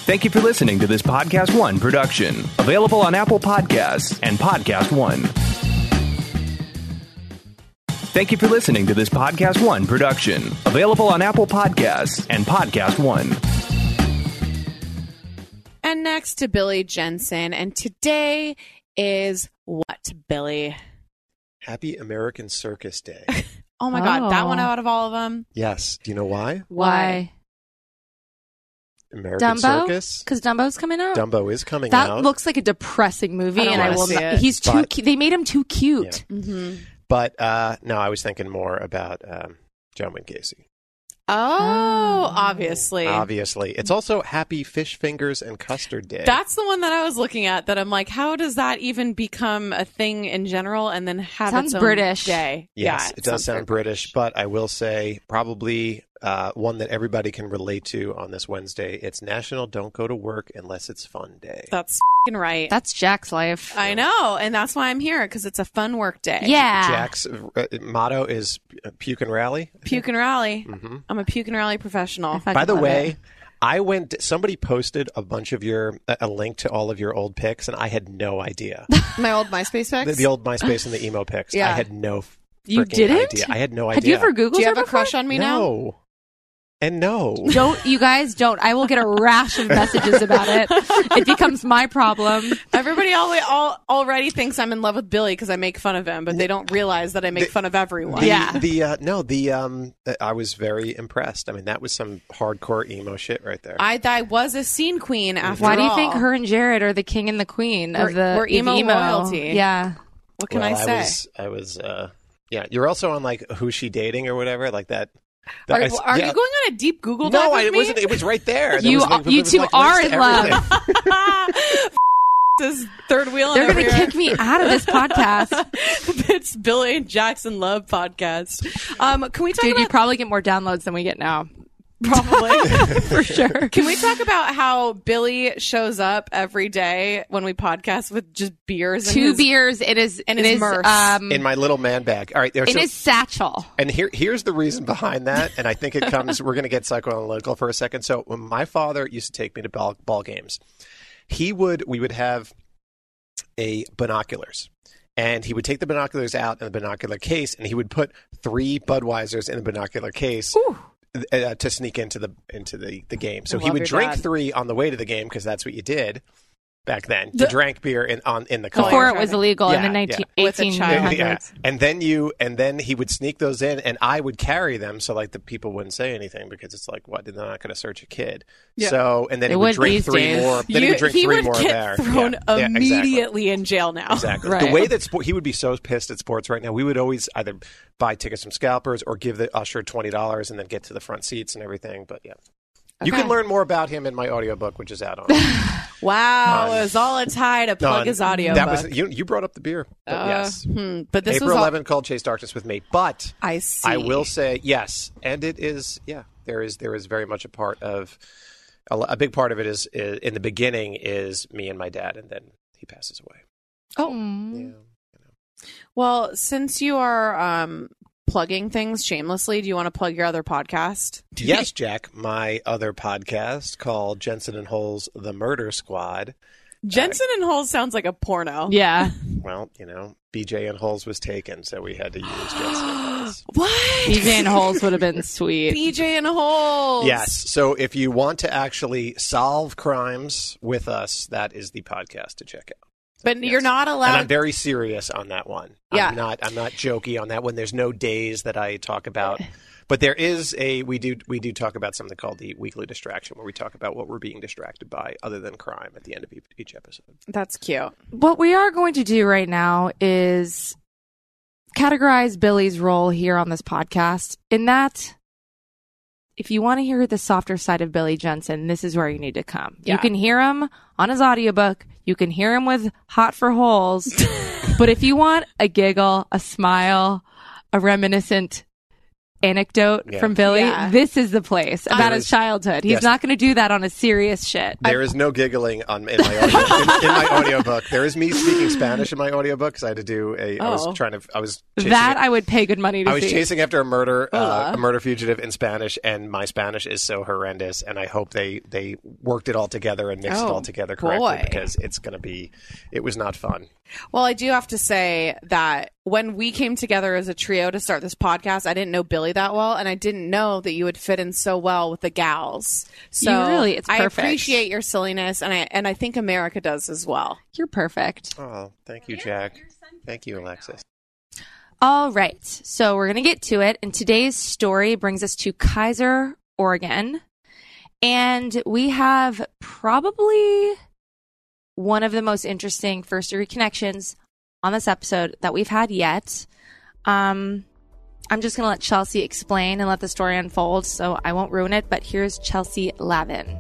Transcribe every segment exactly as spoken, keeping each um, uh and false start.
Thank you for listening to this Podcast One production, available on Apple Podcasts and Podcast One. Thank you for listening to this Podcast One production, available on Apple Podcasts and Podcast One. And next to Billy Jensen, and today is what, Billy? Happy American Circus Day. Oh my Oh. God, that one out of all of them? Yes. Do you know why? Why? American Dumbo? Circus. Because Dumbo's coming out. Dumbo is coming that out. looks like a depressing movie, I don't and I wanna will. see Not, it. he's too. But- cu- they made him too cute. Mm-hmm. But uh, no, I was thinking more about um, John Wayne Casey. Oh, obviously. Obviously. It's also Happy Fish Fingers and Custard Day. That's the one that I was looking at that I'm like, how does that even become a thing in general and then have Sounds its own British. day? Yes, Yeah, it does sounds sound very British, but I will say probably uh, one that everybody can relate to on this Wednesday. It's National Don't Go to Work Unless It's Fun Day. That's f***ing right. That's Jack's life. I know, and that's why I'm here, because it's a fun work day. yeah. Jack's uh, motto is uh, puke and rally. Puke and rally. hmm I'm a puke and rally professional. I fucking By the love way, it. I went. Somebody posted a bunch of your a a link to all of your old pics, and I had no idea. My old MySpace pics? the, the old MySpace and the emo pics. Yeah. I had no. You freaking didn't? Idea. I had no idea. Had you ever Googled Do you her have a before? crush on me now? No. And no. Don't you guys don't. I will get a rash of messages about it. It becomes my problem. Everybody always, all, already thinks I'm in love with Billy because I make fun of him, but they don't realize that I make The- fun of everyone. The, Yeah. The uh, no. The um. I was very impressed. I mean, that was some hardcore emo shit right there. I, I was a scene queen after Why do you all. think her and Jared are the king and the queen of We're- the we're of emo emo royalty. Yeah. What can well, I say? was. I was. Uh, yeah. You're also on like Who's She Dating or whatever, like that. Are, that- I- are yeah. you going on a deep Google dive No, with I, it me? wasn't. It was right there. There You was, are- there you was, two like, are links in to love. everything. This third wheel. They're going going to kick me out of this podcast. It's Billy and Jackson Love podcast. Um, can we talk Dude, you about probably get more downloads than we get now. probably? For sure. Can we talk about how Billy shows up every day when we podcast with just beers? And Two his, beers in his, and in his his, merce. um, In my little man bag. All right. There, in so, his satchel. and here, here's the reason behind that. And I think it comes. We're going to get psychoanalytical for a second. So when my father used to take me to ball, ball games, he would. We would have a binoculars. And he would take the binoculars out in the binocular case, and he would put three Budweisers in the binocular case uh, to sneak into the into the, the game. So I he love would your drink dad. three on the way to the game because that's what you did back then. The- you drank beer in on in the car. Before you're it was trying to- illegal Yeah, in the yeah. nineteen With a eighteen child. hundreds. Yeah. And then you and then he would sneak those in, and I would carry them so like the people wouldn't say anything because it's like, what? They're not going to search a kid. Yeah. So and then They he would would drink these three days. more. Then he You- would drink he three would more get there. thrown Yeah. Yeah, exactly. immediately in jail now. Exactly. Right. The way that sport, he would be so pissed at sports right now. We would always either buy tickets from scalpers or give the usher twenty dollars and then get to the front seats and everything. But yeah. You Okay. can learn more about him in my audiobook, which is out on. Wow, Um, it was all a tie to plug on- his audio. That book. was you. You brought up the beer. But Uh, yes. hmm, but this April was all, eleventh called Chase Darkness with me, but I see. I will say yes, and it is yeah. There is there is very much a part of a, a big part of it is, is in the beginning is me and my dad, and then he passes away. Oh, Mm. Yeah. well, since you are um, plugging things shamelessly, do you want to plug your other podcast? Yes, Jack. My other podcast called Jensen and Holes: The Murder Squad. Jensen and Holes sounds like a porno. Yeah. Well, you know, B J and Holes was taken, so we had to use Jensen and Holes. What? B J and Holes would have been sweet. B J and Holes. Yes. So if you want to actually solve crimes with us, that is the podcast to check out. But Yes. you're not And allowed. I'm very serious on that one. Yeah. I'm not I'm not jokey on that one. There's no days that I talk about. But there is a we do we do talk about something called the weekly distraction where we talk about what we're being distracted by other than crime at the end of each, each episode. That's cute. What we are going to do right now is categorize Billy's role here on this podcast in that if you want to hear the softer side of Billy Jensen, this is where you need to come. Yeah. You can hear him on his audiobook. You can hear him with Hot for Holes. But if you want a giggle, a smile, a reminiscent anecdote Yeah. from Billy, Yeah. this is the place about There his is- childhood. He's yes. not going to do that on a serious shit. There is no giggling on in my audio, in, in my audiobook. There is me speaking Spanish in my audiobook because I had to do a. I was Oh. trying to. I was chasing That I would pay good money to I was see. chasing after a murder, uh, Hola. a murder fugitive in Spanish, and my Spanish is so horrendous. And I hope they they worked it all together and mixed it Oh, all together correctly boy. because it's going to be. It was not fun. Well, I do have to say that when we came together as a trio to start this podcast, I didn't know Billy that well, and I didn't know that you would fit in so well with the gals. So You really- it's I perfect. appreciate your silliness, and I and I think America does as well. You're perfect. Oh, thank you, Jack. Thank you, Alexis. All right. So we're going to get to it. And today's story brings us to Kaiser, Oregon. And we have probably one of the most interesting first degree connections on this episode that we've had yet. Um, I'm just going to let Chelsea explain and let the story unfold, so I won't ruin it. But here's Chelsea Lavin.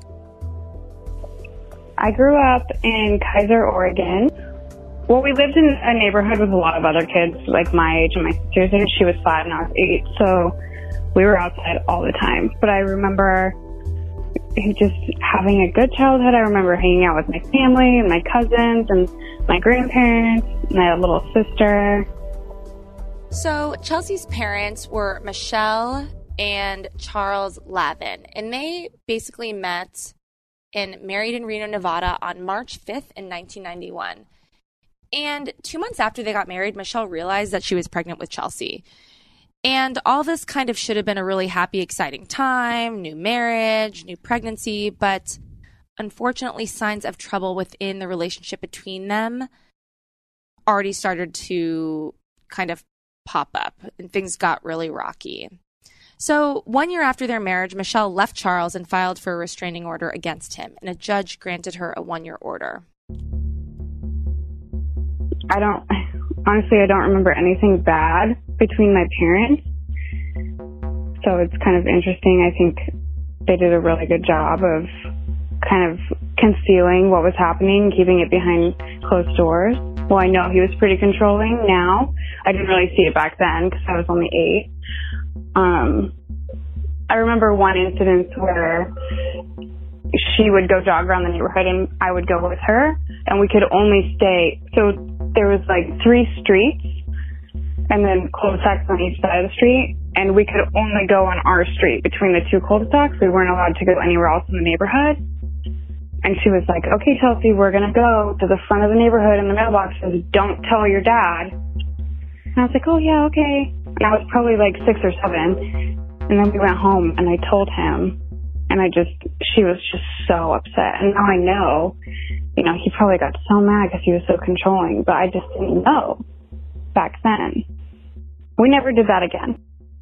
I grew up in Kaiser, Oregon. Well, we lived in a neighborhood with a lot of other kids, like my age and my sister's age. She was five and I was eight, so we were outside all the time. But I remember just having a good childhood. I remember hanging out with my family and my cousins and my grandparents, my little sister. So Chelsea's parents were Michelle and Charles Lavin, and they basically met and married in Reno, Nevada on March fifth in nineteen ninety-one. And two months after they got married, Michelle realized that she was pregnant with Chelsea. And all this kind of should have been a really happy, exciting time, new marriage, new pregnancy, but unfortunately, signs of trouble within the relationship between them already started to kind of pop up, and things got really rocky. So one year after their marriage, Michelle left Charles and filed for a restraining order against him, and a judge granted her a one-year order. I don't, honestly, I don't remember anything bad between my parents. So it's kind of interesting. I think they did a really good job of kind of concealing what was happening, keeping it behind closed doors. Well, I know he was pretty controlling now. I didn't really see it back then because I was only eight. Um, I remember one incident where she would go jog around the neighborhood and I would go with her, and we could only stay. So there was like three streets and then cul-de-sacs on each side of the street, and we could only go on our street between the two cul-de-sacs. We weren't allowed to go anywhere else in the neighborhood. And she was like, okay, Chelsea, we're going to go to the front of the neighborhood, and the mailbox says, don't tell your dad. And I was like, oh, yeah, okay. And I was probably like six or seven. And then we went home, and I told him, and I just, she was just so upset. And now I know, you know, he probably got so mad because he was so controlling, but I just didn't know back then. We never did that again.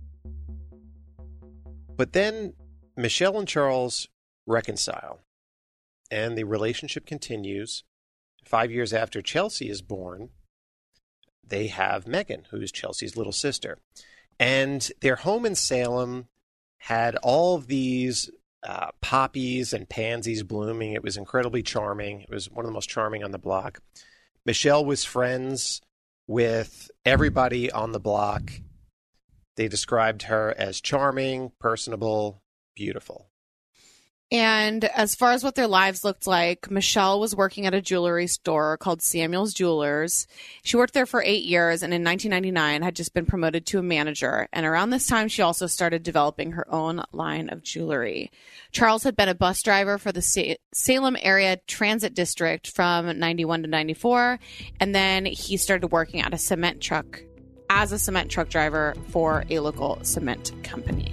But then Michelle and Charles reconcile, and the relationship continues. Five years after Chelsea is born, they have Megan, who's Chelsea's little sister. And their home in Salem had all of these uh, poppies and pansies blooming. It was incredibly charming. It was one of the most charming on the block. Michelle was friends with everybody on the block. They described her as charming, personable, beautiful. And as far as what their lives looked like, Michelle was working at a jewelry store called Samuel's Jewelers. She worked there for eight years and in nineteen ninety-nine had just been promoted to a manager. And around this time, she also started developing her own line of jewelry. Charles had been a bus driver for the Sa- Salem Area Transit District from ninety-one to ninety-four. And then he started working at a cement truck as a cement truck driver for a local cement company.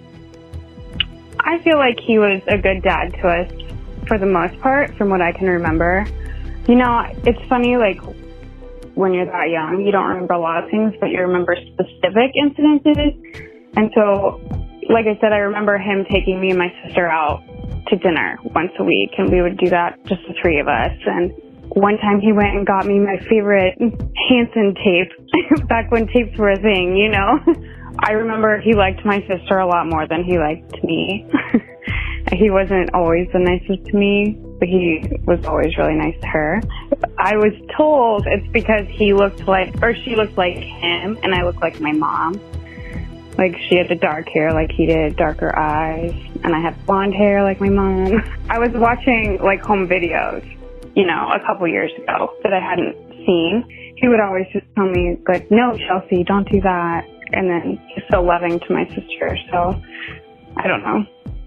I feel like he was a good dad to us for the most part, from what I can remember. You know, it's funny, like, when you're that young, you don't remember a lot of things, but you remember specific incidences. And so, like I said, I remember him taking me and my sister out to dinner once a week, and we would do that, just the three of us. And one time he went and got me my favorite Hanson tape, back when tapes were a thing, you know? I remember he liked my sister a lot more than he liked me. He wasn't always the nicest to me, but he was always really nice to her. I was told it's because he looked like, or she looked like him, and I looked like my mom. Like, she had the dark hair like he did, darker eyes, and I had blonde hair like my mom. I was watching, like, home videos, you know, a couple years ago that I hadn't seen. He would always just tell me, like, no, Chelsea, don't do that. And then he's so loving to my sister, so I don't know.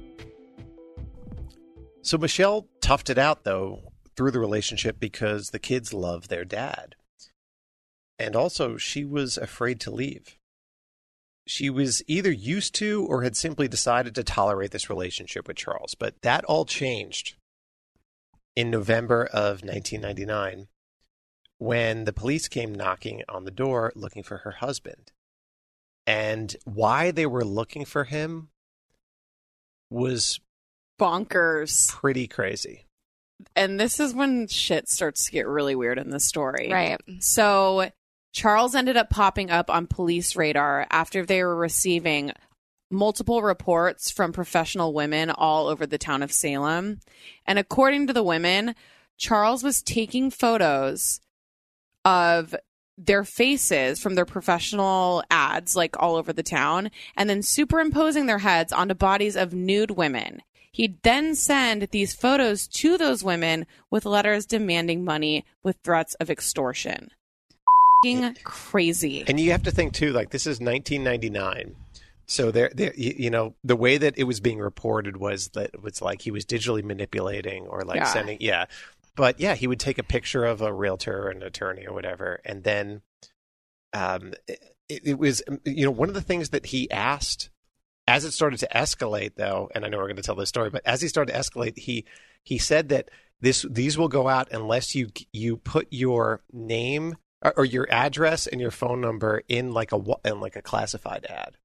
So Michelle toughed it out, though, through the relationship because the kids love their dad. And also, she was afraid to leave. She was either used to or had simply decided to tolerate this relationship with Charles. But that all changed in November of nineteen ninety-nine when the police came knocking on the door looking for her husband. And why they were looking for him was bonkers. Pretty crazy. And this is when shit starts to get really weird in this story. Right. So Charles ended up popping up on police radar after they were receiving multiple reports from professional women all over the town of Salem. And according to the women, Charles was taking photos of their faces from their professional ads, like all over the town, and then superimposing their heads onto bodies of nude women. He'd then send these photos to those women with letters demanding money with threats of extortion. F***ing crazy. And you have to think, too, like, this is nineteen ninety-nine. So, there, there, you, you know, the way that it was being reported was that it was like he was digitally manipulating or, like, Yeah. sending, yeah. But, yeah, he would take a picture of a realtor or an attorney or whatever, and then um, it, it was, you know, one of the things that he asked, as it started to escalate, though, and I know we're going to tell this story, but as he started to escalate, he he said that this these will go out unless you you put your name or, or your address and your phone number in like a in like a classified ad.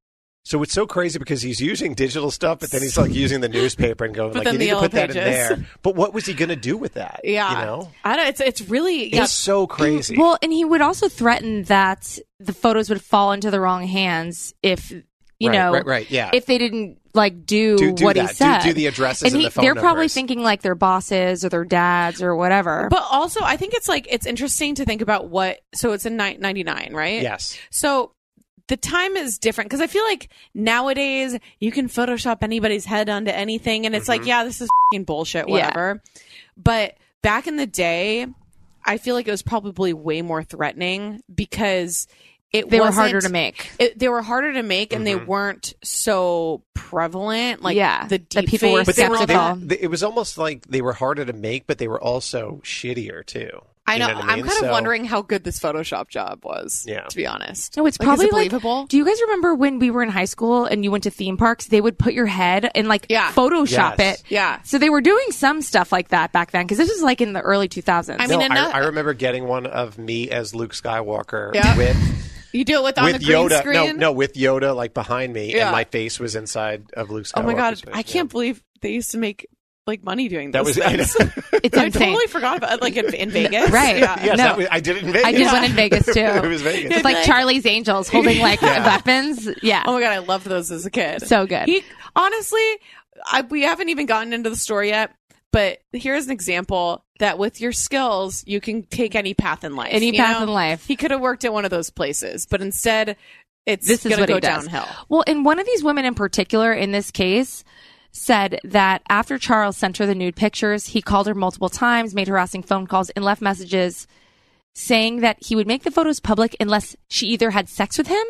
So it's so crazy because he's using digital stuff, but then he's like using the newspaper and going But like, then you the need to put Yellow that in Pages. there. But what was he going to do with that? Yeah. You know? I don't, it's, it's really, yeah. It's so crazy. Well, and he would also threaten that the photos would fall into the wrong hands if, you Right, know, right, right, yeah. if they didn't like do, Do- do what that. he Do- said. do the addresses and and he, the phone they're probably numbers. thinking like their bosses or their dads or whatever. But also, I think it's like, it's interesting to think about what, so it's in ninety-nine, right? Yes. So the time is different because I feel like nowadays you can Photoshop anybody's head onto anything and it's like, yeah, this is fing bullshit, Yeah. whatever. But back in the day, I feel like it was probably way more threatening because it they were wasn't- harder to make. It, they were harder to make and they Mm-hmm. weren't so prevalent. Like Yeah, the that deep people were face But they and were, all they that. were, they- it was almost like they were harder to make, but they were also shittier too. I You know. know what I I'm mean? kind So- of wondering how good this Photoshop job was. Yeah. To be honest. No, it's Like, probably is it like. believable. Do you guys remember when we were in high school and you went to theme parks? They would put your head and like Yeah. Photoshop Yes. it. Yeah. So they were doing some stuff like that back then because this was like in the early two thousands. I mean, No, ano- I, I remember getting one of me as Luke Skywalker Yeah. with You do it with on with the green Yoda. screen. No, no, with Yoda like behind me, Yeah. and my face was inside of Luke Skywalker. Oh my god, I can't believe they used to make like money doing That those was I things. know. It's I insane. totally forgot about it, like in, in Vegas. Right. Yeah. Yes, No. that was, I did it in Vegas. I did one in Vegas too. it was Vegas. It's like Charlie's Angels holding like Yeah. weapons. Yeah. Oh my god, I loved those as a kid. So good. He honestly, I, we haven't even gotten into the story yet, but here's an example that with your skills, you can take any path in life. Any you path know? in life. He could have worked at one of those places, but instead, it's This is gonna what go he does. downhill. Well, and one of these women in particular in this case said that after Charles sent her the nude pictures, he called her multiple times, made harassing phone calls, and left messages saying that he would make the photos public unless she either had sex with him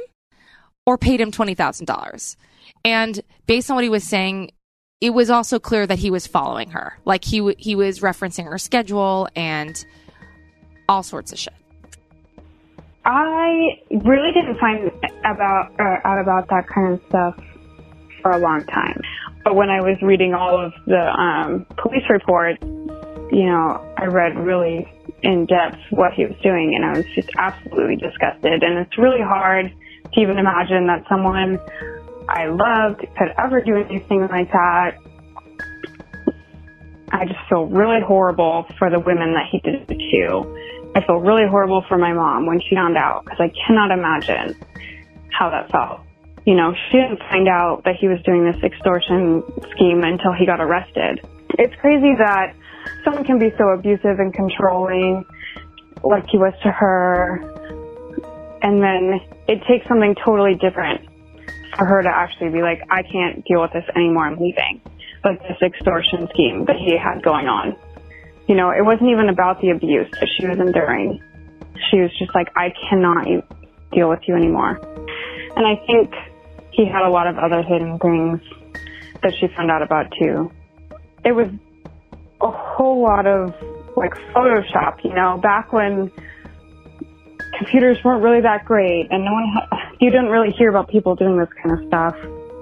or paid him twenty thousand dollars. And based on what he was saying, it was also clear that he was following her. Like he w- he was referencing her schedule and all sorts of shit. I really didn't find about uh, out about that kind of stuff for a long time. But when I was reading all of the um, police reports, you know, I read really in depth what he was doing, and I was just absolutely disgusted. And it's really hard to even imagine that someone I loved could ever do anything like that. I just feel really horrible for the women that he did it to. I feel really horrible for my mom when she found out, because I cannot imagine how that felt. You know, she didn't find out that he was doing this extortion scheme until he got arrested. It's crazy that someone can be so abusive and controlling like he was to her, and then it takes something totally different for her to actually be like, I can't deal with this anymore, I'm leaving. Like this extortion scheme that he had going on. You know, it wasn't even about the abuse that she was enduring. She was just like, I cannot deal with you anymore. And I think he had a lot of other hidden things that she found out about too. It was a whole lot of like Photoshop, you know, back when computers weren't really that great and no one, ha- you didn't really hear about people doing this kind of stuff.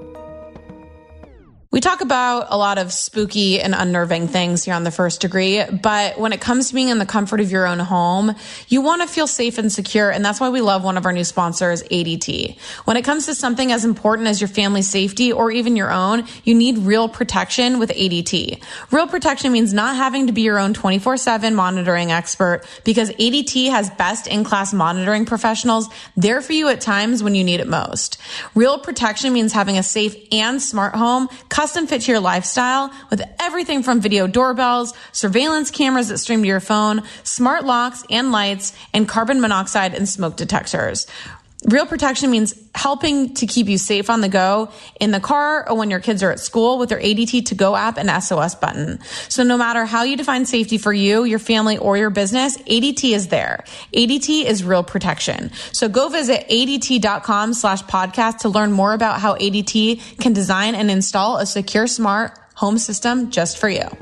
We talk about a lot of spooky and unnerving things here on The First Degree, but when it comes to being in the comfort of your own home, you want to feel safe and secure, and that's why we love one of our new sponsors, A D T. When it comes to something as important as your family's safety or even your own, you need real protection with A D T. Real protection means not having to be your own twenty-four seven monitoring expert, because A D T has best-in-class monitoring professionals there for you at times when you need it most. Real protection means having a safe and smart home, custom fit to your lifestyle, with everything from video doorbells, surveillance cameras that stream to your phone, smart locks and lights, and carbon monoxide and smoke detectors. Real protection means helping to keep you safe on the go, in the car, or when your kids are at school, with their A D T To Go app and S O S button. So no matter how you define safety for you, your family, or your business, A D T is there. A D T is real protection. So go visit A D T dot com slash podcast to learn more about how A D T can design and install a secure, smart home system just for you.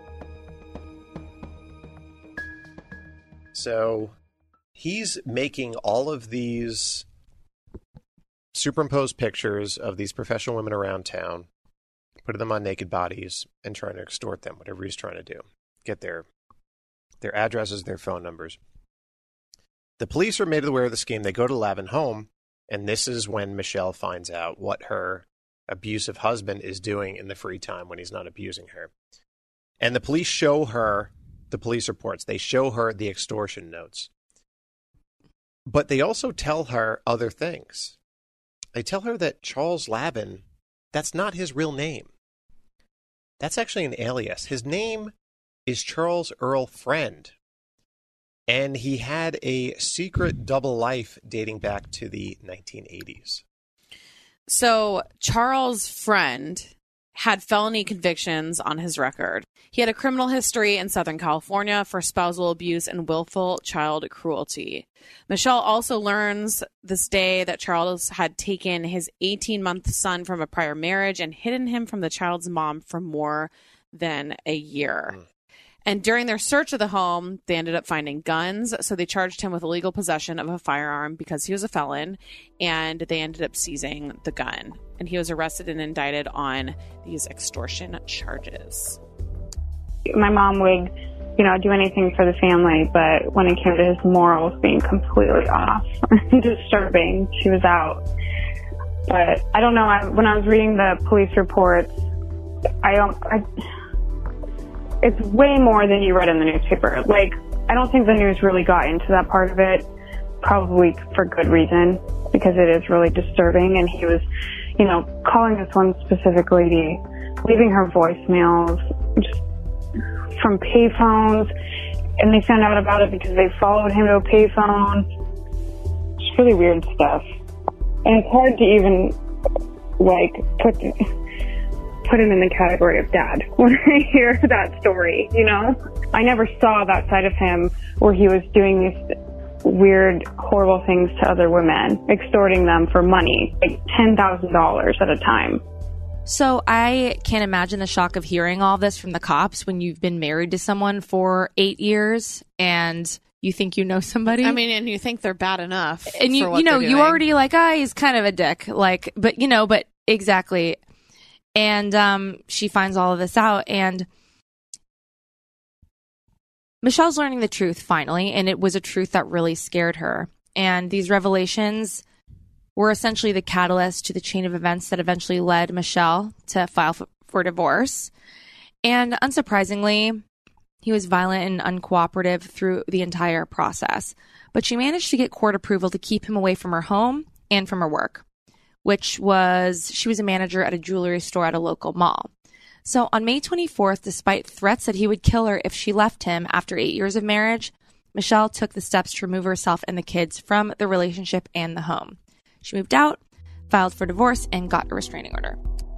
So he's making all of these superimposed pictures of these professional women around town, putting them on naked bodies and trying to extort them, whatever he's trying to do. Get their their addresses, their phone numbers. The police are made aware of the scheme. They go to Lavin home, and this is when Michelle finds out what her abusive husband is doing in the free time when he's not abusing her. And the police show her the police reports. They show her the extortion notes. But they also tell her other things. They tell her that Charles Lavin, that's not his real name. That's actually an alias. His name is Charles Earl Friend. And he had a secret double life dating back to the nineteen eighties. So Charles Friend had felony convictions on his record. He had a criminal history in Southern California for spousal abuse and willful child cruelty. Michelle also learns this day that Charles had taken his eighteen-month son from a prior marriage and hidden him from the child's mom for more than a year. Mm. And during their search of the home, they ended up finding guns. So they charged him with illegal possession of a firearm because he was a felon. And they ended up seizing the gun. And he was arrested and indicted on these extortion charges. My mom would, you know, do anything for the family. But when it came to his morals being completely off, disturbing, she was out. But I don't know. I, when I was reading the police reports, I don't... I, it's way more than you read in the newspaper. Like, I don't think the news really got into that part of it, probably for good reason, because it is really disturbing. And he was, you know, calling this one specific lady, leaving her voicemails just from payphones, and they found out about it because they followed him to a payphone. It's really weird stuff. And it's hard to even, like, put... put him in the category of dad when I hear that story, you know? I never saw that side of him where he was doing these weird, horrible things to other women, extorting them for money, like ten thousand dollars at a time. So I can't imagine the shock of hearing all this from the cops when you've been married to someone for eight years and you think you know somebody. I mean, and you think they're bad enough. And you, for what you know, they're you doing. already like, ah, oh, he's kind of a dick. Like, but you know, but exactly. And um, she finds all of this out, and Michelle's learning the truth finally, and it was a truth that really scared her. And these revelations were essentially the catalyst to the chain of events that eventually led Michelle to file f- for divorce. And unsurprisingly, he was violent and uncooperative through the entire process. But she managed to get court approval to keep him away from her home and from her work, which was, she was a manager at a jewelry store at a local mall. So on May twenty-fourth, despite threats that he would kill her if she left him after eight years of marriage, Michelle took the steps to remove herself and the kids from the relationship and the home. She moved out, filed for divorce, and got a restraining order.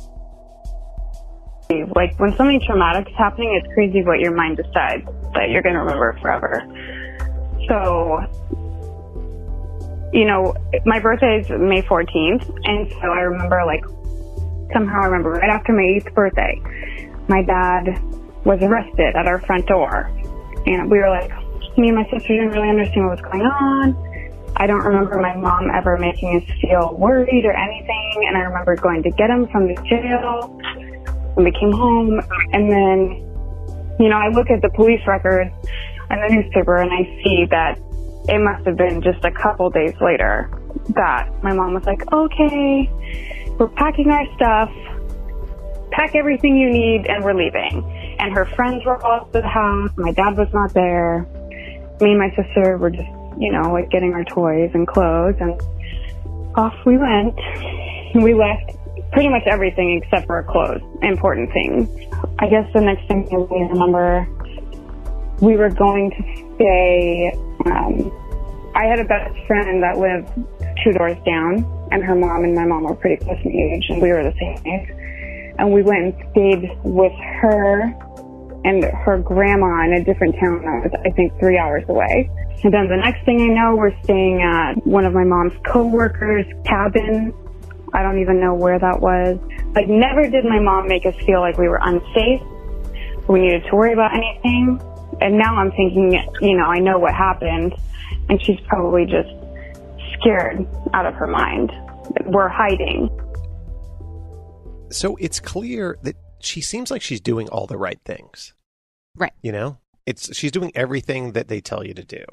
Like, when something traumatic is happening, it's crazy what your mind decides that you're going to remember forever. So, you know, my birthday is May fourteenth, and so I remember, like, somehow I remember right after my eighth birthday, my dad was arrested at our front door. And we were like, me and my sister didn't really understand what was going on. I don't remember my mom ever making us feel worried or anything, and I remember going to get him from the jail. When we came home, and then, you know, I look at the police record and the newspaper, and I see that it must have been just a couple days later that my mom was like, okay, we're packing our stuff, pack everything you need, and we're leaving. And her friends were all at the house. My dad was not there. Me and my sister were just, you know, like getting our toys and clothes, and off we went. We left pretty much everything except for our clothes, important things. I guess the next thing is we remember we were going to stay, um, I had a best friend that lived two doors down, and her mom and my mom were pretty close in age, and we were the same age. And we went and stayed with her and her grandma in a different town that was, I think, three hours away. And then the next thing I know, we're staying at one of my mom's co-workers' cabin. I don't even know where that was. Like, never did my mom make us feel like we were unsafe, we needed to worry about anything. And now I'm thinking, you know, I know what happened, and she's probably just scared out of her mind. We're hiding. So it's clear that she seems like she's doing all the right things. Right. You know, it's she's doing everything that they tell you to do.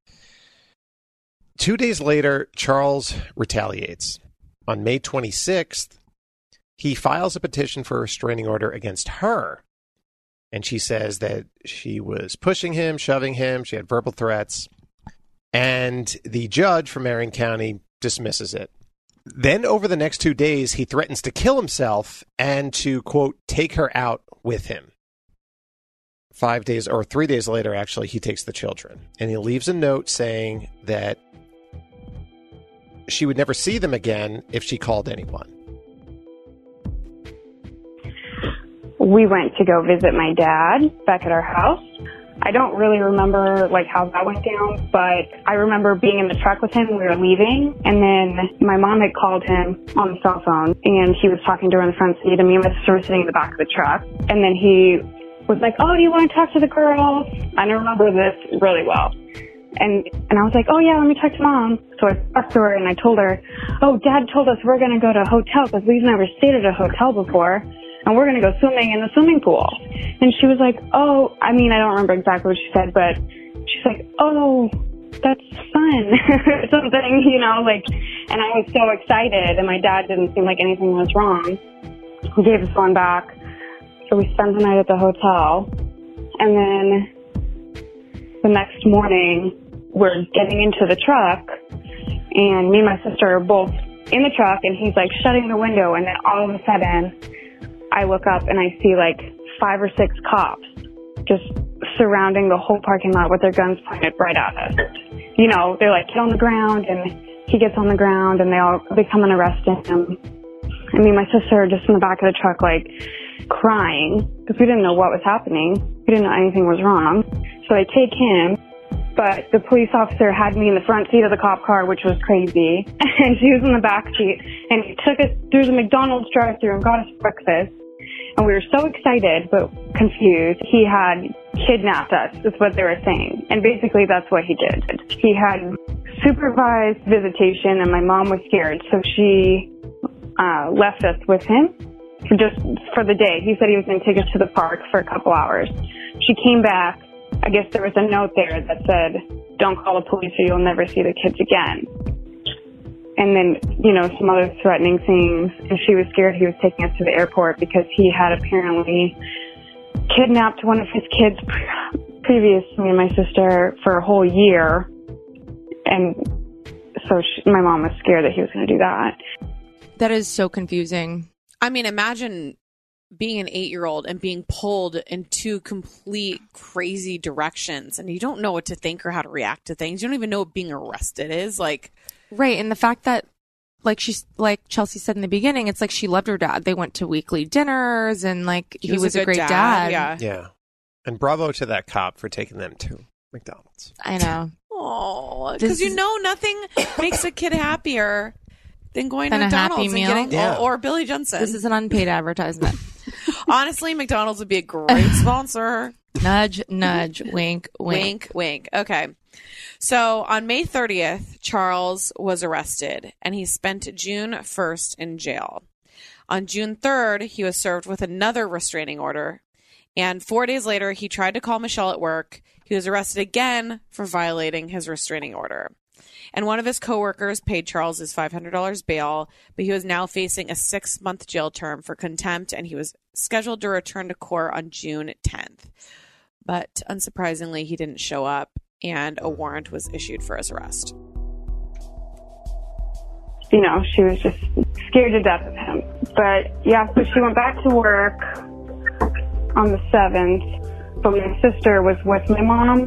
Two days later, Charles retaliates. On May twenty-sixth, he files a petition for a restraining order against her. And she says that she was pushing him, shoving him. She had verbal threats. And the judge from Marion County dismisses it. Then over the next two days, he threatens to kill himself and to, quote, take her out with him. Five days or three days later, actually, he takes the children. And he leaves a note saying that she would never see them again if she called anyone. We went to go visit my dad back at our house. I don't really remember like how that went down, but I remember being in the truck with him. We were leaving, and then my mom had called him on the cell phone, and he was talking to her in the front seat, and me and my sister were sitting in the back of the truck. And then he was like, "Oh, do you want to talk to the girls?" And I remember this really well. And and I was like, "Oh yeah, let me talk to mom." So I talked to her and I told her, "Oh, Dad told us we're going to go to a hotel because we've never stayed at a hotel before, and we're going to go swimming in the swimming pool." And she was like, "Oh," I mean, I don't remember exactly what she said, but she's like, "Oh, that's fun," or something, you know, like. And I was so excited, and my dad didn't seem like anything was wrong. He gave us one back, so we spent the night at the hotel, and then the next morning, we're getting into the truck, and me and my sister are both in the truck, and he's like shutting the window, and then all of a sudden, I look up and I see like five or six cops just surrounding the whole parking lot with their guns pointed right at us. You know, they're like, "Get on the ground," and he gets on the ground, and they all they come and arrest him. And me and my sister are just in the back of the truck, like crying because we didn't know what was happening. We didn't know anything was wrong. So I take him. But the police officer had me in the front seat of the cop car, which was crazy. And she was in the back seat. And he took us through the McDonald's drive-thru and got us breakfast. And we were so excited, but confused. He had kidnapped us, is what they were saying. And basically that's what he did. He had supervised visitation, and my mom was scared. So she uh, left us with him for just for the day. He said he was going to take us to the park for a couple hours. She came back. I guess there was a note there that said, "Don't call the police or you'll never see the kids again." And then, you know, some other threatening things. And she was scared he was taking us to the airport because he had apparently kidnapped one of his kids previous to me and my sister for a whole year. And so she, my mom was scared that he was going to do that. That is so confusing. I mean, imagine being an eight-year-old and being pulled in two complete crazy directions, and you don't know what to think or how to react to things. You don't even know what being arrested is. Like, right. And the fact that like she's like Chelsea said in the beginning, it's like she loved her dad. They went to weekly dinners, and like he, he was, was a, a great dad. dad. Yeah, yeah. And bravo to that cop for taking them to McDonald's. I know. Oh, because you know nothing makes a kid happier than going to McDonald's and meal? getting yeah. or, or Billy Jensen. This is an unpaid advertisement. Honestly, McDonald's would be a great sponsor. Nudge, nudge, wink, wink, wink, wink. Okay. So on May thirtieth, Charles was arrested, and he spent June first in jail. On June third, he was served with another restraining order, and four days later, he tried to call Michelle at work. He was arrested again for violating his restraining order. And one of his coworkers paid Charles his five hundred dollars bail, but he was now facing a six-month jail term for contempt, and he was scheduled to return to court on June tenth. But unsurprisingly, he didn't show up, and a warrant was issued for his arrest. You know, she was just scared to death of him. But yeah, so she went back to work on the seventh, but my sister was with my mom,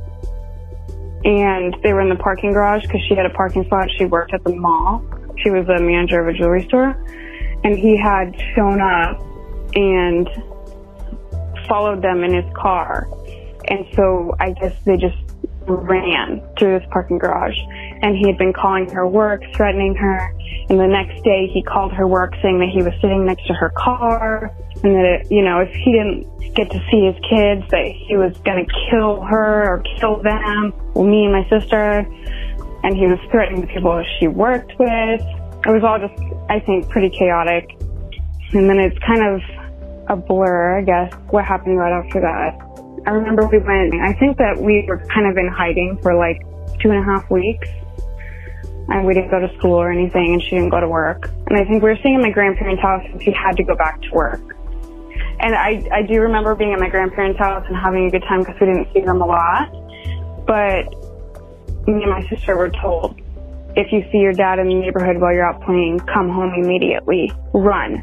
and they were in the parking garage because she had a parking spot. She worked at the mall. She was a manager of a jewelry store, and he had shown up and followed them in his car. And so I guess they just ran through this parking garage, and he had been calling her work, threatening her. And the next day he called her work saying that he was sitting next to her car, and that, it, you know, if he didn't get to see his kids, that he was going to kill her or kill them, well, me and my sister. And he was threatening the people she worked with. It was all just, I think, pretty chaotic. And then it's kind of a blur, I guess, what happened right after that. I remember we went, I think that we were kind of in hiding for like two and a half weeks. And we didn't go to school or anything, and she didn't go to work. And I think we were staying at my grandparents' house, and she had to go back to work. And I, I do remember being at my grandparents' house and having a good time because we didn't see them a lot. But me and my sister were told, if you see your dad in the neighborhood while you're out playing, come home immediately. Run.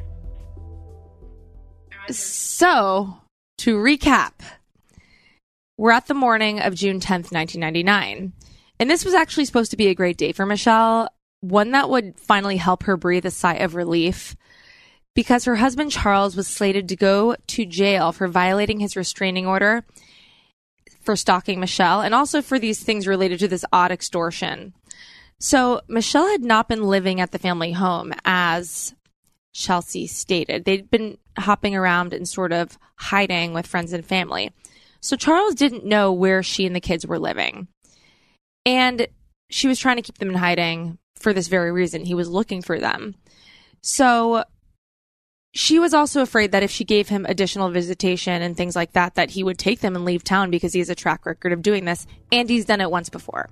So, to recap, we're at the morning of June tenth, nineteen ninety-nine. And this was actually supposed to be a great day for Michelle, one that would finally help her breathe a sigh of relief, because her husband Charles was slated to go to jail for violating his restraining order, for stalking Michelle, and also for these things related to this odd extortion. So Michelle had not been living at the family home, as Chelsea stated. They'd been hopping around and sort of hiding with friends and family. So Charles didn't know where she and the kids were living. And she was trying to keep them in hiding for this very reason. He was looking for them. So she was also afraid that if she gave him additional visitation and things like that, that he would take them and leave town, because he has a track record of doing this. And he's done it once before.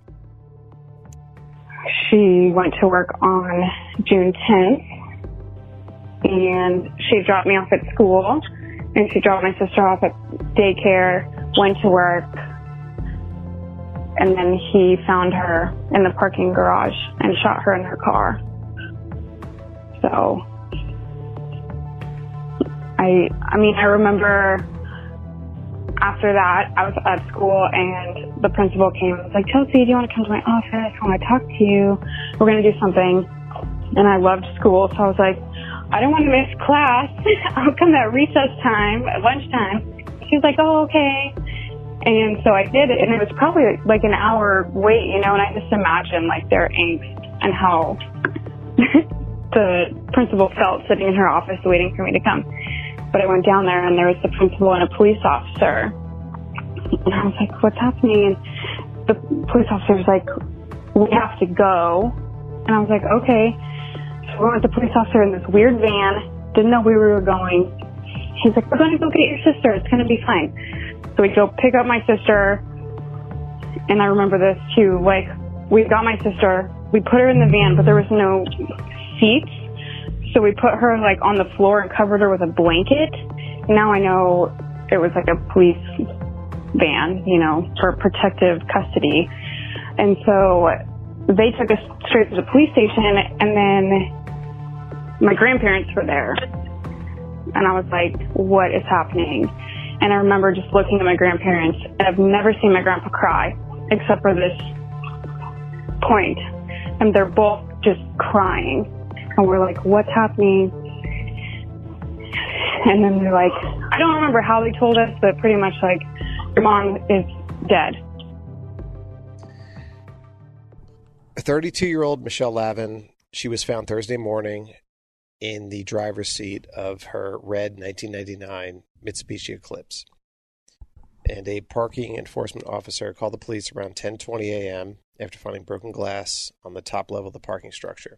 She went to work on June tenth, and she dropped me off at school, and she dropped my sister off at daycare, went to work, and then he found her in the parking garage and shot her in her car. So, I, I mean, I remember after that, I was at school and the principal came and was like, Chelsea, do you want to come to my office? I want to talk to you. We're going to do something. And I loved school, so I was like, I don't want to miss class. I'll come at recess time, at lunchtime. She was like, oh, okay. And so I did it, and it was probably like an hour wait, you know, and I just imagine like their angst and how the principal felt sitting in her office waiting for me to come. But I went down there, and there was the principal and a police officer. And I was like, what's happening? And the police officer was like, we have to go. And I was like, okay. So we went with the police officer in this weird van, didn't know where we were going. He's like, we're going to go get your sister. It's going to be fine. So we go pick up my sister, and I remember this too, like, we got my sister, we put her in the van, but there was no seats, so we put her, like, on the floor and covered her with a blanket. Now I know it was, like, a police van, you know, for protective custody. And so they took us straight to the police station, and then my grandparents were there. And I was like, what is happening? And I remember just looking at my grandparents, and I've never seen my grandpa cry, except for this point. And they're both just crying. And we're like, what's happening? And then they're like, I don't remember how they told us, but pretty much like, your mom is dead. thirty-two-year-old Michelle Lavin, she was found Thursday morning in the driver's seat of her red nineteen ninety-nine Mitsubishi Eclipse. And a parking enforcement officer called the police around ten twenty a.m. after finding broken glass on the top level of the parking structure.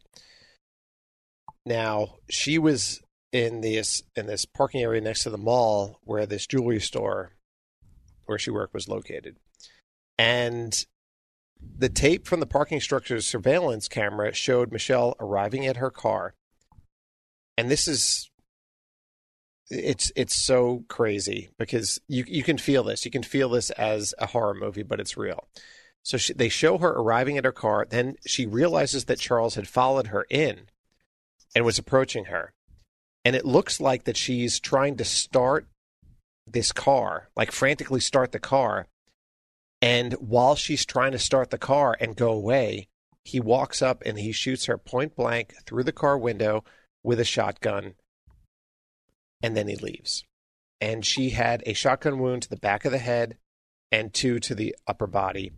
Now, she was in this in this parking area next to the mall where this jewelry store where she worked was located. And the tape from the parking structure's surveillance camera showed Michelle arriving at her car. And this is, it's it's so crazy because you you can feel this. You can feel this as a horror movie, but it's real. So she, they show her arriving at her car. Then she realizes that Charles had followed her in and was approaching her. And it looks like that she's trying to start this car, like frantically start the car. And while she's trying to start the car and go away, he walks up and he shoots her point blank through the car window with a shotgun. And then he leaves. And she had a shotgun wound to the back of the head and two to the upper body.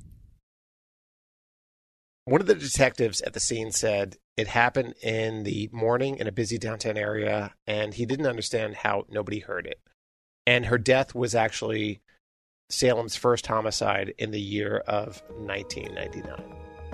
One of the detectives at the scene said it happened in the morning in a busy downtown area, and he didn't understand how nobody heard it. And her death was actually Salem's first homicide in the year of nineteen ninety-nine.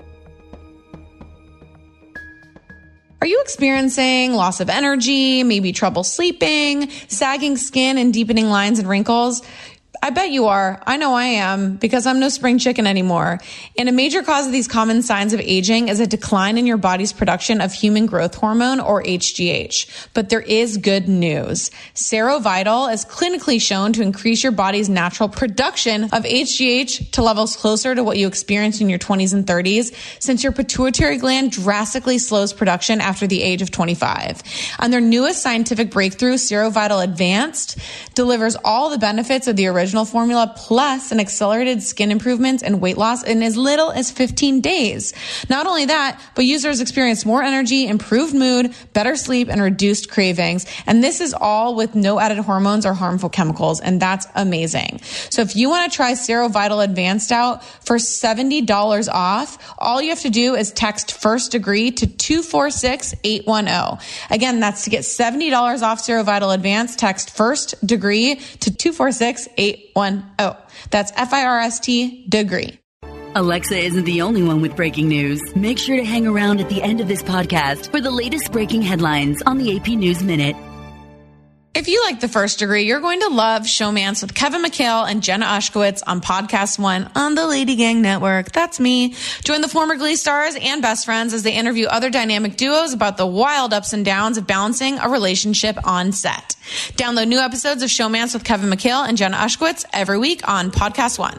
Are you experiencing loss of energy, maybe trouble sleeping, sagging skin, and deepening lines and wrinkles? I bet you are. I know I am, because I'm no spring chicken anymore. And a major cause of these common signs of aging is a decline in your body's production of human growth hormone, or H G H. But there is good news. Serovital is clinically shown to increase your body's natural production of H G H to levels closer to what you experienced in your twenties and thirties, since your pituitary gland drastically slows production after the age of twenty-five. And their newest scientific breakthrough, Serovital Advanced, delivers all the benefits of the original formula plus an accelerated skin improvements and weight loss in as little as fifteen days. Not only that, but users experience more energy, improved mood, better sleep, and reduced cravings. And this is all with no added hormones or harmful chemicals. And that's amazing. So if you want to try Serovital Advanced out for seventy dollars off, all you have to do is text First Degree to two four six, eight one zero. Again, that's to get seventy dollars off Serovital Advanced. Text First Degree to two four six, eight one zero. That's F I R S T degree. Alexa isn't the only one with breaking news. Make sure to hang around at the end of this podcast for the latest breaking headlines on the A P News Minute. If you like The First Degree, you're going to love Showmance with Kevin McHale and Jenna Ushkowitz on Podcast One on the Lady Gang Network. That's me. Join the former Glee stars and best friends as they interview other dynamic duos about the wild ups and downs of balancing a relationship on set. Download new episodes of Showmance with Kevin McHale and Jenna Ushkowitz every week on Podcast One.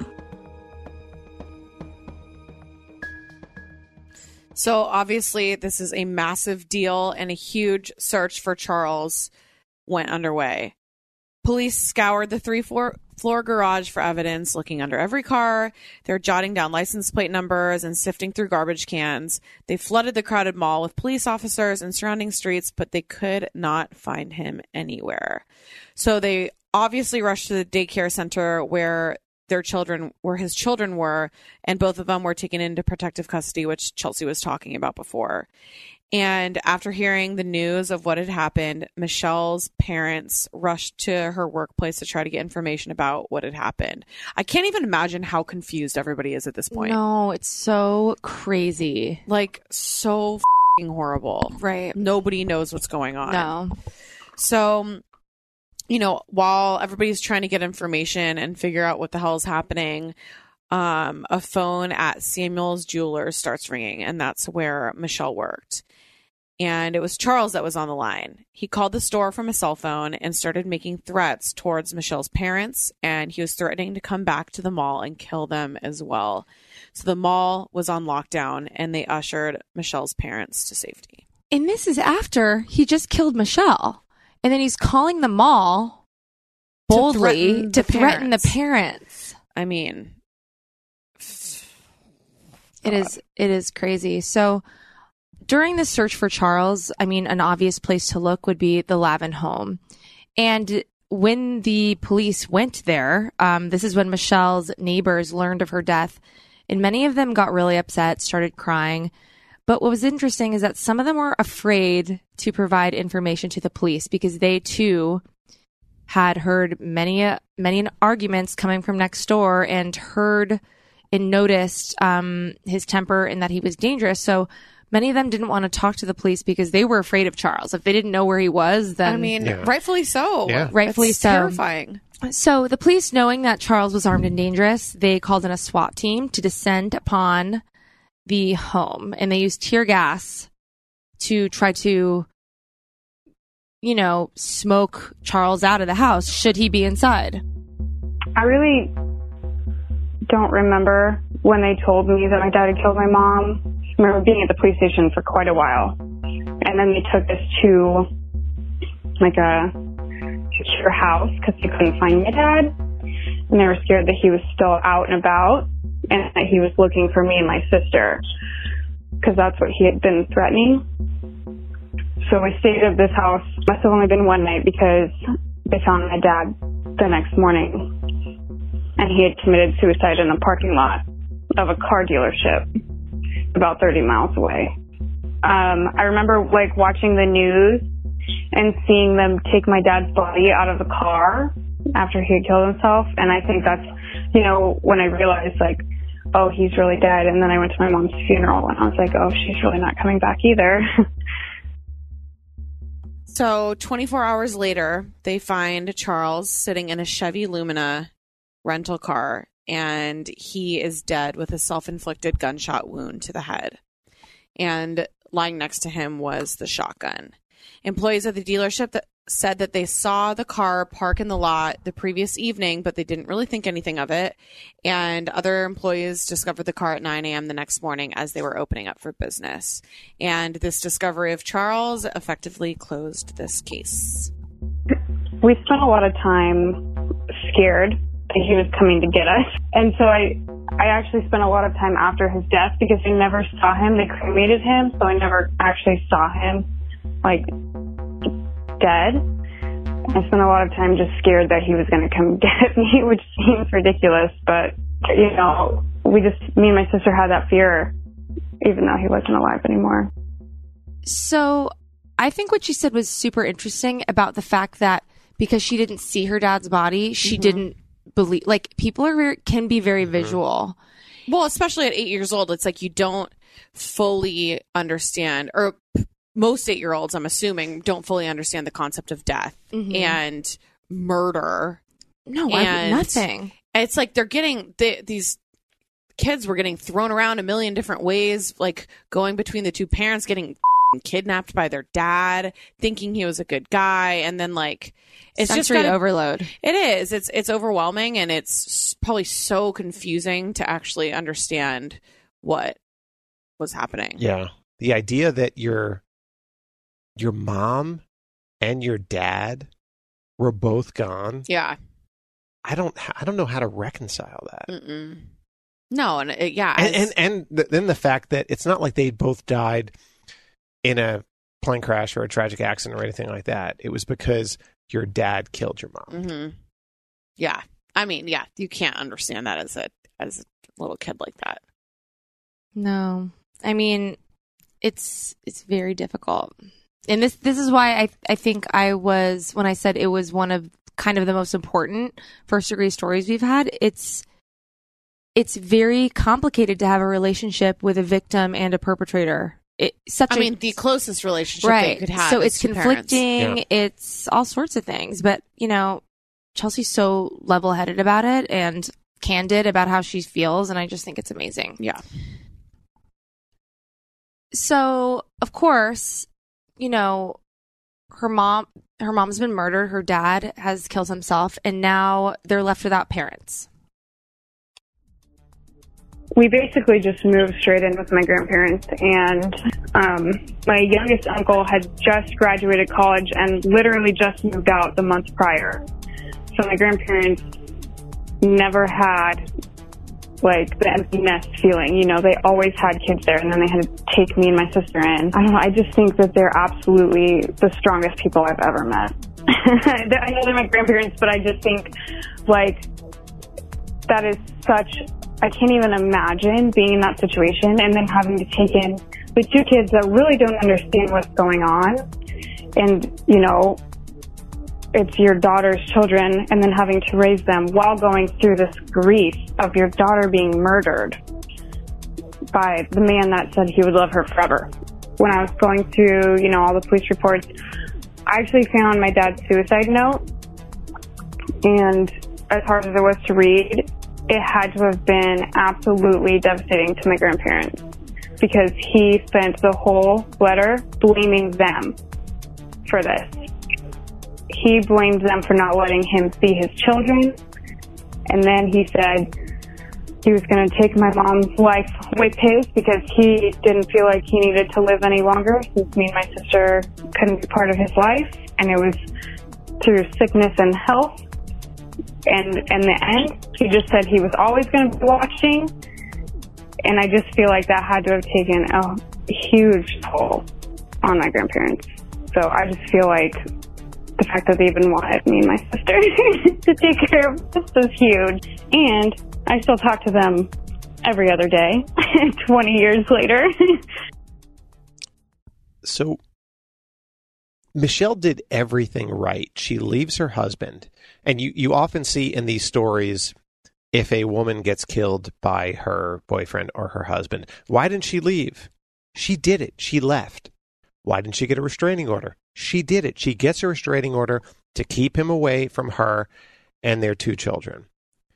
So obviously this is a massive deal, and a huge search for Charles went underway. Police scoured the three floor, floor garage for evidence, looking under every car. They're jotting down license plate numbers and sifting through garbage cans. They flooded the crowded mall with police officers and surrounding streets, but they could not find him anywhere. So they obviously rushed to the daycare center where their children, where his children were, and both of them were taken into protective custody, which Chelsea was talking about before. And after hearing the news of what had happened, Michelle's parents rushed to her workplace to try to get information about what had happened. I can't even imagine how confused everybody is at this point. No, it's so crazy. Like, so f***ing horrible. Right. Nobody knows what's going on. No. So, you know, while everybody's trying to get information and figure out what the hell is happening, um, a phone at Samuel's Jewelers starts ringing, and that's where Michelle worked. And it was Charles that was on the line. He called the store from a cell phone and started making threats towards Michelle's parents, and he was threatening to come back to the mall and kill them as well. So the mall was on lockdown, and they ushered Michelle's parents to safety. And this is after he just killed Michelle. And then he's calling the mall boldly to threaten, to the, threaten the parents. parents. I mean, it is it is crazy. So during the search for Charles, I mean, an obvious place to look would be the Lavin home. And when the police went there, um, this is when Michelle's neighbors learned of her death, and many of them got really upset, started crying. But what was interesting is that some of them were afraid to provide information to the police because they too had heard many, uh, many arguments coming from next door and heard and noticed um, his temper and that he was dangerous. So many of them didn't want to talk to the police because they were afraid of Charles. If they didn't know where he was, then... I mean, Yeah. rightfully so. Yeah. Rightfully It's so. terrifying. So the police, knowing that Charles was armed and dangerous, they called in a SWAT team to descend upon the home, and they used tear gas to try to, you know, smoke Charles out of the house should he be inside. I really don't remember when they told me that my dad had killed my mom. I remember being at the police station for quite a while. And then they took us to like a secure house because they couldn't find my dad. And they were scared that he was still out and about and that he was looking for me and my sister because that's what he had been threatening. So we stayed at this house. Must have only been one night because they found my dad the next morning. And he had committed suicide in the parking lot of a car dealership about thirty miles away. Um, I remember like watching the news and seeing them take my dad's body out of the car after he had killed himself. And I think that's, you know, when I realized like, oh, he's really dead. And then I went to my mom's funeral and I was like, oh, she's really not coming back either. So twenty-four hours later, they find Charles sitting in a Chevy Lumina rental car, and he is dead with a self-inflicted gunshot wound to the head. And lying next to him was the shotgun. Employees of the dealership that said that they saw the car park in the lot the previous evening, but they didn't really think anything of it. And other employees discovered the car at nine a.m. the next morning as they were opening up for business. And this discovery of Charles effectively closed this case. We spent a lot of time scared that he was coming to get us. And so I I actually spent a lot of time after his death because I never saw him. They cremated him, so I never actually saw him, like, dead. I spent a lot of time just scared that he was going to come get me, which seems ridiculous, but, you know, we just, me and my sister had that fear, even though he wasn't alive anymore. So I think what she said was super interesting about the fact that because she didn't see her dad's body, she Mm-hmm. didn't believe, like, people are very, can be very Mm-hmm. visual. Well, especially at eight years old, it's like you don't fully understand, or most eight-year-olds, I'm assuming, don't fully understand the concept of death Mhm. and murder. No, I, And nothing. It's like they're getting, they, these kids were getting thrown around a million different ways, like going between the two parents, getting kidnapped by their dad, thinking he was a good guy, and then like it's just Sensory gotta, overload. It is. It's it's overwhelming, and it's probably so confusing to actually understand what was happening. Yeah. The idea that your your mom and your dad were both gone. Yeah. I don't I don't know how to reconcile that. Mm-mm. No, and it, yeah, And it's- and, and th- then the fact that it's not like they both died in a plane crash or a tragic accident or anything like that. It was because your dad killed your mom. Mhm. Yeah. I mean, yeah, you can't understand that as a as a little kid like that. No, I mean, it's it's very difficult, and this this is why I I think I was when I said it was one of kind of the most important first degree stories we've had. It's it's very complicated to have a relationship with a victim and a perpetrator. It such I a, mean, the closest relationship right. they could have. So is it's two parents. conflicting. Yeah. It's all sorts of things, but you know, Chelsea's so level headed about it and candid about how she feels, and I just think it's amazing. Yeah. So, of course, you know, her mom her mom's been murdered, her dad has killed himself, and now they're left without parents. We basically just moved straight in with my grandparents, and um, my youngest uncle had just graduated college and literally just moved out the month prior. So my grandparents never had like the empty nest feeling. You know, they always had kids there, and then they had to take me and my sister in. I don't know. I just think that they're absolutely the strongest people I've ever met. I know they're my grandparents, but I just think, like, that is such, I can't even imagine being in that situation and then having to take in the two kids that really don't understand what's going on. And, you know, it's your daughter's children, and then having to raise them while going through this grief of your daughter being murdered by the man that said he would love her forever. When I was going through, you know, all the police reports, I actually found my dad's suicide note, and as hard as it was to read, it had to have been absolutely devastating to my grandparents, because he spent the whole letter blaming them for this. He blamed them for not letting him see his children, and then he said he was going to take my mom's life with his because he didn't feel like he needed to live any longer since me and my sister couldn't be part of his life, and it was through sickness and health. And in the end, he just said he was always going to be watching, and I just feel like that had to have taken a huge toll on my grandparents. So I just feel like the fact that they even wanted me and my sister to take care of this is huge. And I still talk to them every other day, twenty years later. So Michelle did everything right. She leaves her husband. And you, you often see in these stories, if a woman gets killed by her boyfriend or her husband, why didn't she leave? She did it. She left. Why didn't she get a restraining order? She did it. She gets a restraining order to keep him away from her and their two children.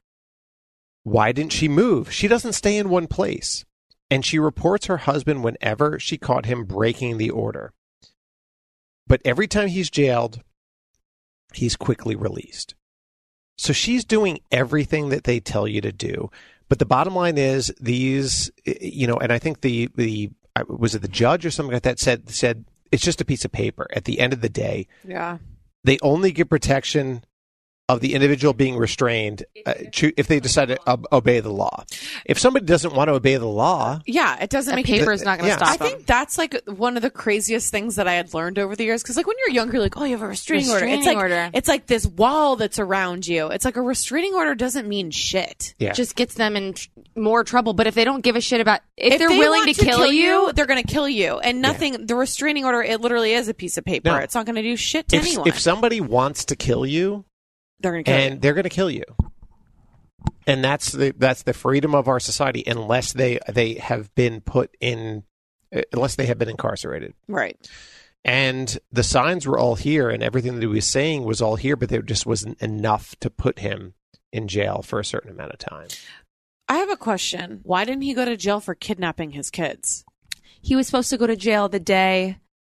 Why didn't she move? She doesn't stay in one place. And she reports her husband whenever she caught him breaking the order. But every time he's jailed, he's quickly released. So she's doing everything that they tell you to do. But the bottom line is these, you know, and I think the, the was it the judge or something like that said, said it's just a piece of paper. At the end of the day, yeah, they only get protection of the individual being restrained uh, if they decide to ob- obey the law. If somebody doesn't want to obey the law, yeah, it doesn't a make paper it, is not going to yeah. stop I them. think that's like one of the craziest things that I had learned over the years. Because like when you're younger, you're like, oh, you have a restraining, order. Restraining It's like order. it's like this wall that's around you. It's like a restraining order doesn't mean shit. yeah. It just gets them in tr- more trouble. But if they don't give a shit about, if, If they're they willing want to, kill, you, they're going to kill you. And nothing. The restraining order, it literally is a piece of paper. No. It's not going to do shit to if, anyone. if somebody wants to kill you, they're going to kill and you. they're going to kill you. And that's the that's the freedom of our society, unless they they have been put in, unless they have been incarcerated. Right. And the signs were all here, and everything that he was saying was all here, but there just wasn't enough to put him in jail for a certain amount of time. I have a question. Why didn't he go to jail for kidnapping his kids? he was supposed to go to jail the day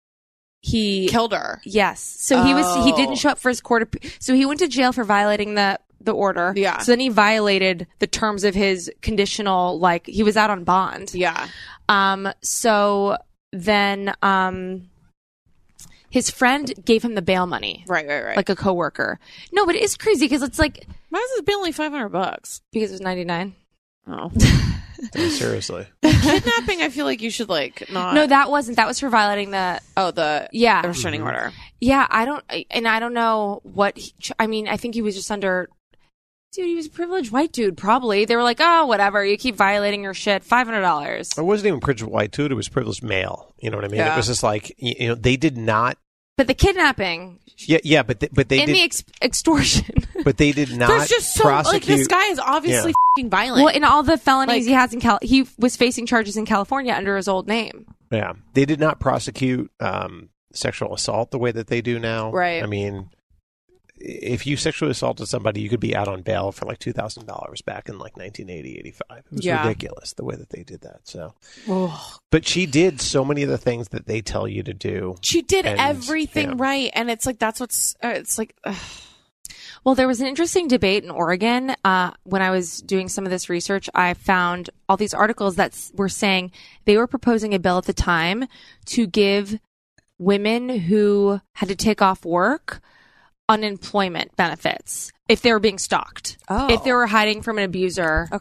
he Killed her. Yes. So he was he Oh. didn't show up for his court. So he went to jail for violating the the order. Yeah. So then he violated the terms of his conditional, like he was out on bond. Yeah. Um. So then, um, his friend gave him the bail money, Right, right, right. like a coworker. No, but it is crazy because it's like why is this bill only five hundred bucks? because it was ninety nine. Oh. I mean, seriously. Kidnapping, I feel like you should like not. No, that wasn't. That was for violating the. Oh, the Yeah. the restraining order. Yeah, I don't, and I don't know what. He, I mean, I think he was just under. Dude, he was a privileged white dude. Probably they were like, oh, whatever. You keep violating your shit. Five hundred dollars. It wasn't even privileged white dude. It was privileged male. You know what I mean? Yeah. It was just like, you you know, they did not. But the kidnapping Yeah, yeah, but they, but they and did, the ex- extortion. but they did not There's just so prosecute. like this guy is obviously Yeah. fing violent. Well, in all the felonies Like- he has in Cal, he was facing charges in California under his old name. Yeah, they did not prosecute um, sexual assault the way that they do now. Right. I mean, if you sexually assaulted somebody, you could be out on bail for like two thousand dollars back in like nineteen eighty, eighty-five. It was Yeah. ridiculous the way that they did that. So, but she did so many of the things that they tell you to do. she did And, everything yeah. right, and it's like that's what's. Uh, it's like. Ugh. Well, there was an interesting debate in Oregon. Uh, when I was doing some of this research, I found all these articles that s- were saying they were proposing a bill at the time to give women who had to take off work unemployment benefits if they were being stalked. Oh. If they were hiding from an abuser. Okay.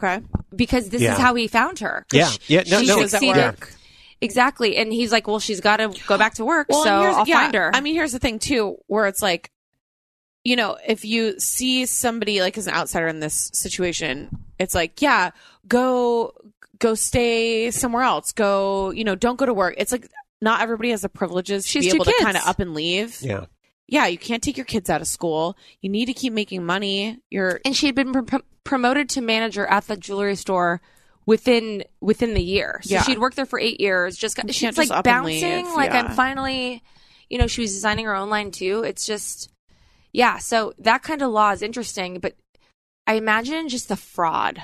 because this Yeah. is how he found her. 'Cause Yeah. she- Yeah. No, she no. was at succeeded. work. Exactly. And he's like, well, she's got to go back to work, Well, so and here's- I'll yeah, find her. I mean, here's the thing too, where it's like, you know, if you see somebody like as an outsider in this situation, it's like, yeah, go, go stay somewhere else. Go, you know, don't go to work. It's like not everybody has the privileges to She has be two able to kids. kind of up and leave. Yeah. Yeah, you can't take your kids out of school. You need to keep making money. You're and she had been pr- promoted to manager at the jewelry store within within the year. So Yeah. she'd worked there for eight years. Just got, You she's can't like just up and bouncing. leave. Like Yeah. I'm finally, you know, she was designing her own line too. It's just, yeah. So that kind of law is interesting, but I imagine just the fraud.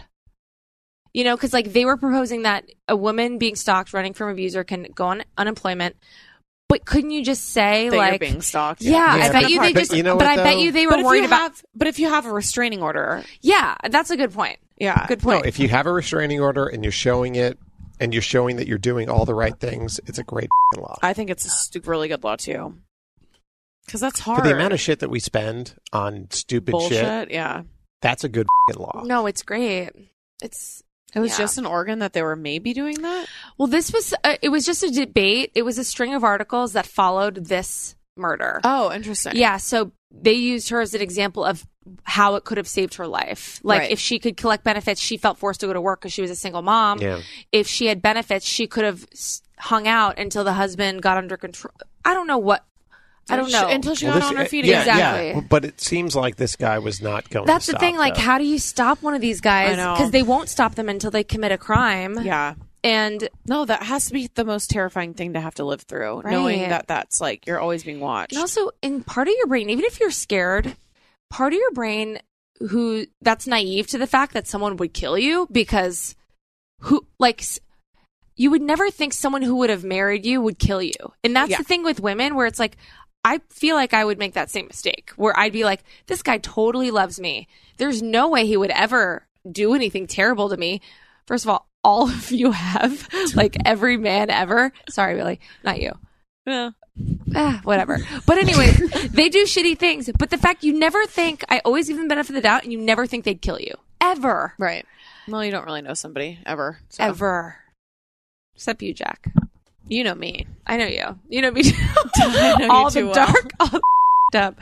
You know, because like they were proposing that a woman being stalked, running from abuser, can go on unemployment. But couldn't you just say that like, you're being stalked. yeah, Yeah, I bet but- you they but just, you know but what, I bet though? you they were But if worried you about. have, but if you have a restraining order, Yeah, that's a good point. yeah, Good No, point. if you have a restraining order and you're showing it and you're showing that you're doing all the right things, it's a great f***ing law. I think it's a stu- really good law too. Because that's hard. For the amount of shit that we spend on stupid bullshit. shit, Yeah, that's a good f***ing law. No, it's great. It's it was Yeah. just in Oregon that they were maybe doing that. well, this was uh, it was just a debate. It was a string of articles that followed this murder. Oh, interesting. Yeah, so they used her as an example of how it could have saved her life. Like Right. if she could collect benefits, she felt forced to go to work because she was a single mom. Yeah. If she had benefits, she could have s- hung out until the husband got under control. I don't know what. I don't know. until she Well, got this- on her feet yeah, again. Exactly. Yeah, but it seems like this guy was not going That's to the stop, thing. Like, though. how do you stop one of these guys? I know. Because they won't stop them until they commit a crime. Yeah. And No, that has to be the most terrifying thing to have to live through, Right. knowing that that's like you're always being watched. And also, in part of your brain, even if you're scared, part of your brain who that's naive to the fact that someone would kill you because who like s- you would never think someone who would have married you would kill you. And that's Yeah. the thing with women where it's like I feel like I would make that same mistake where I'd be like, this guy totally loves me. There's no way he would ever do anything terrible to me. First of all, all of you have, like every man ever. Sorry, Billy, not you. Yeah. Ah, whatever. But anyway, they do shitty things. But the fact you never think, I always give them the benefit of the doubt, and you never think they'd kill you. Ever. Right. Well, you don't really know somebody ever. So. Ever. Except you, Jack. You know me. I know you. You know me too. I know you all too the well. dark, all the up.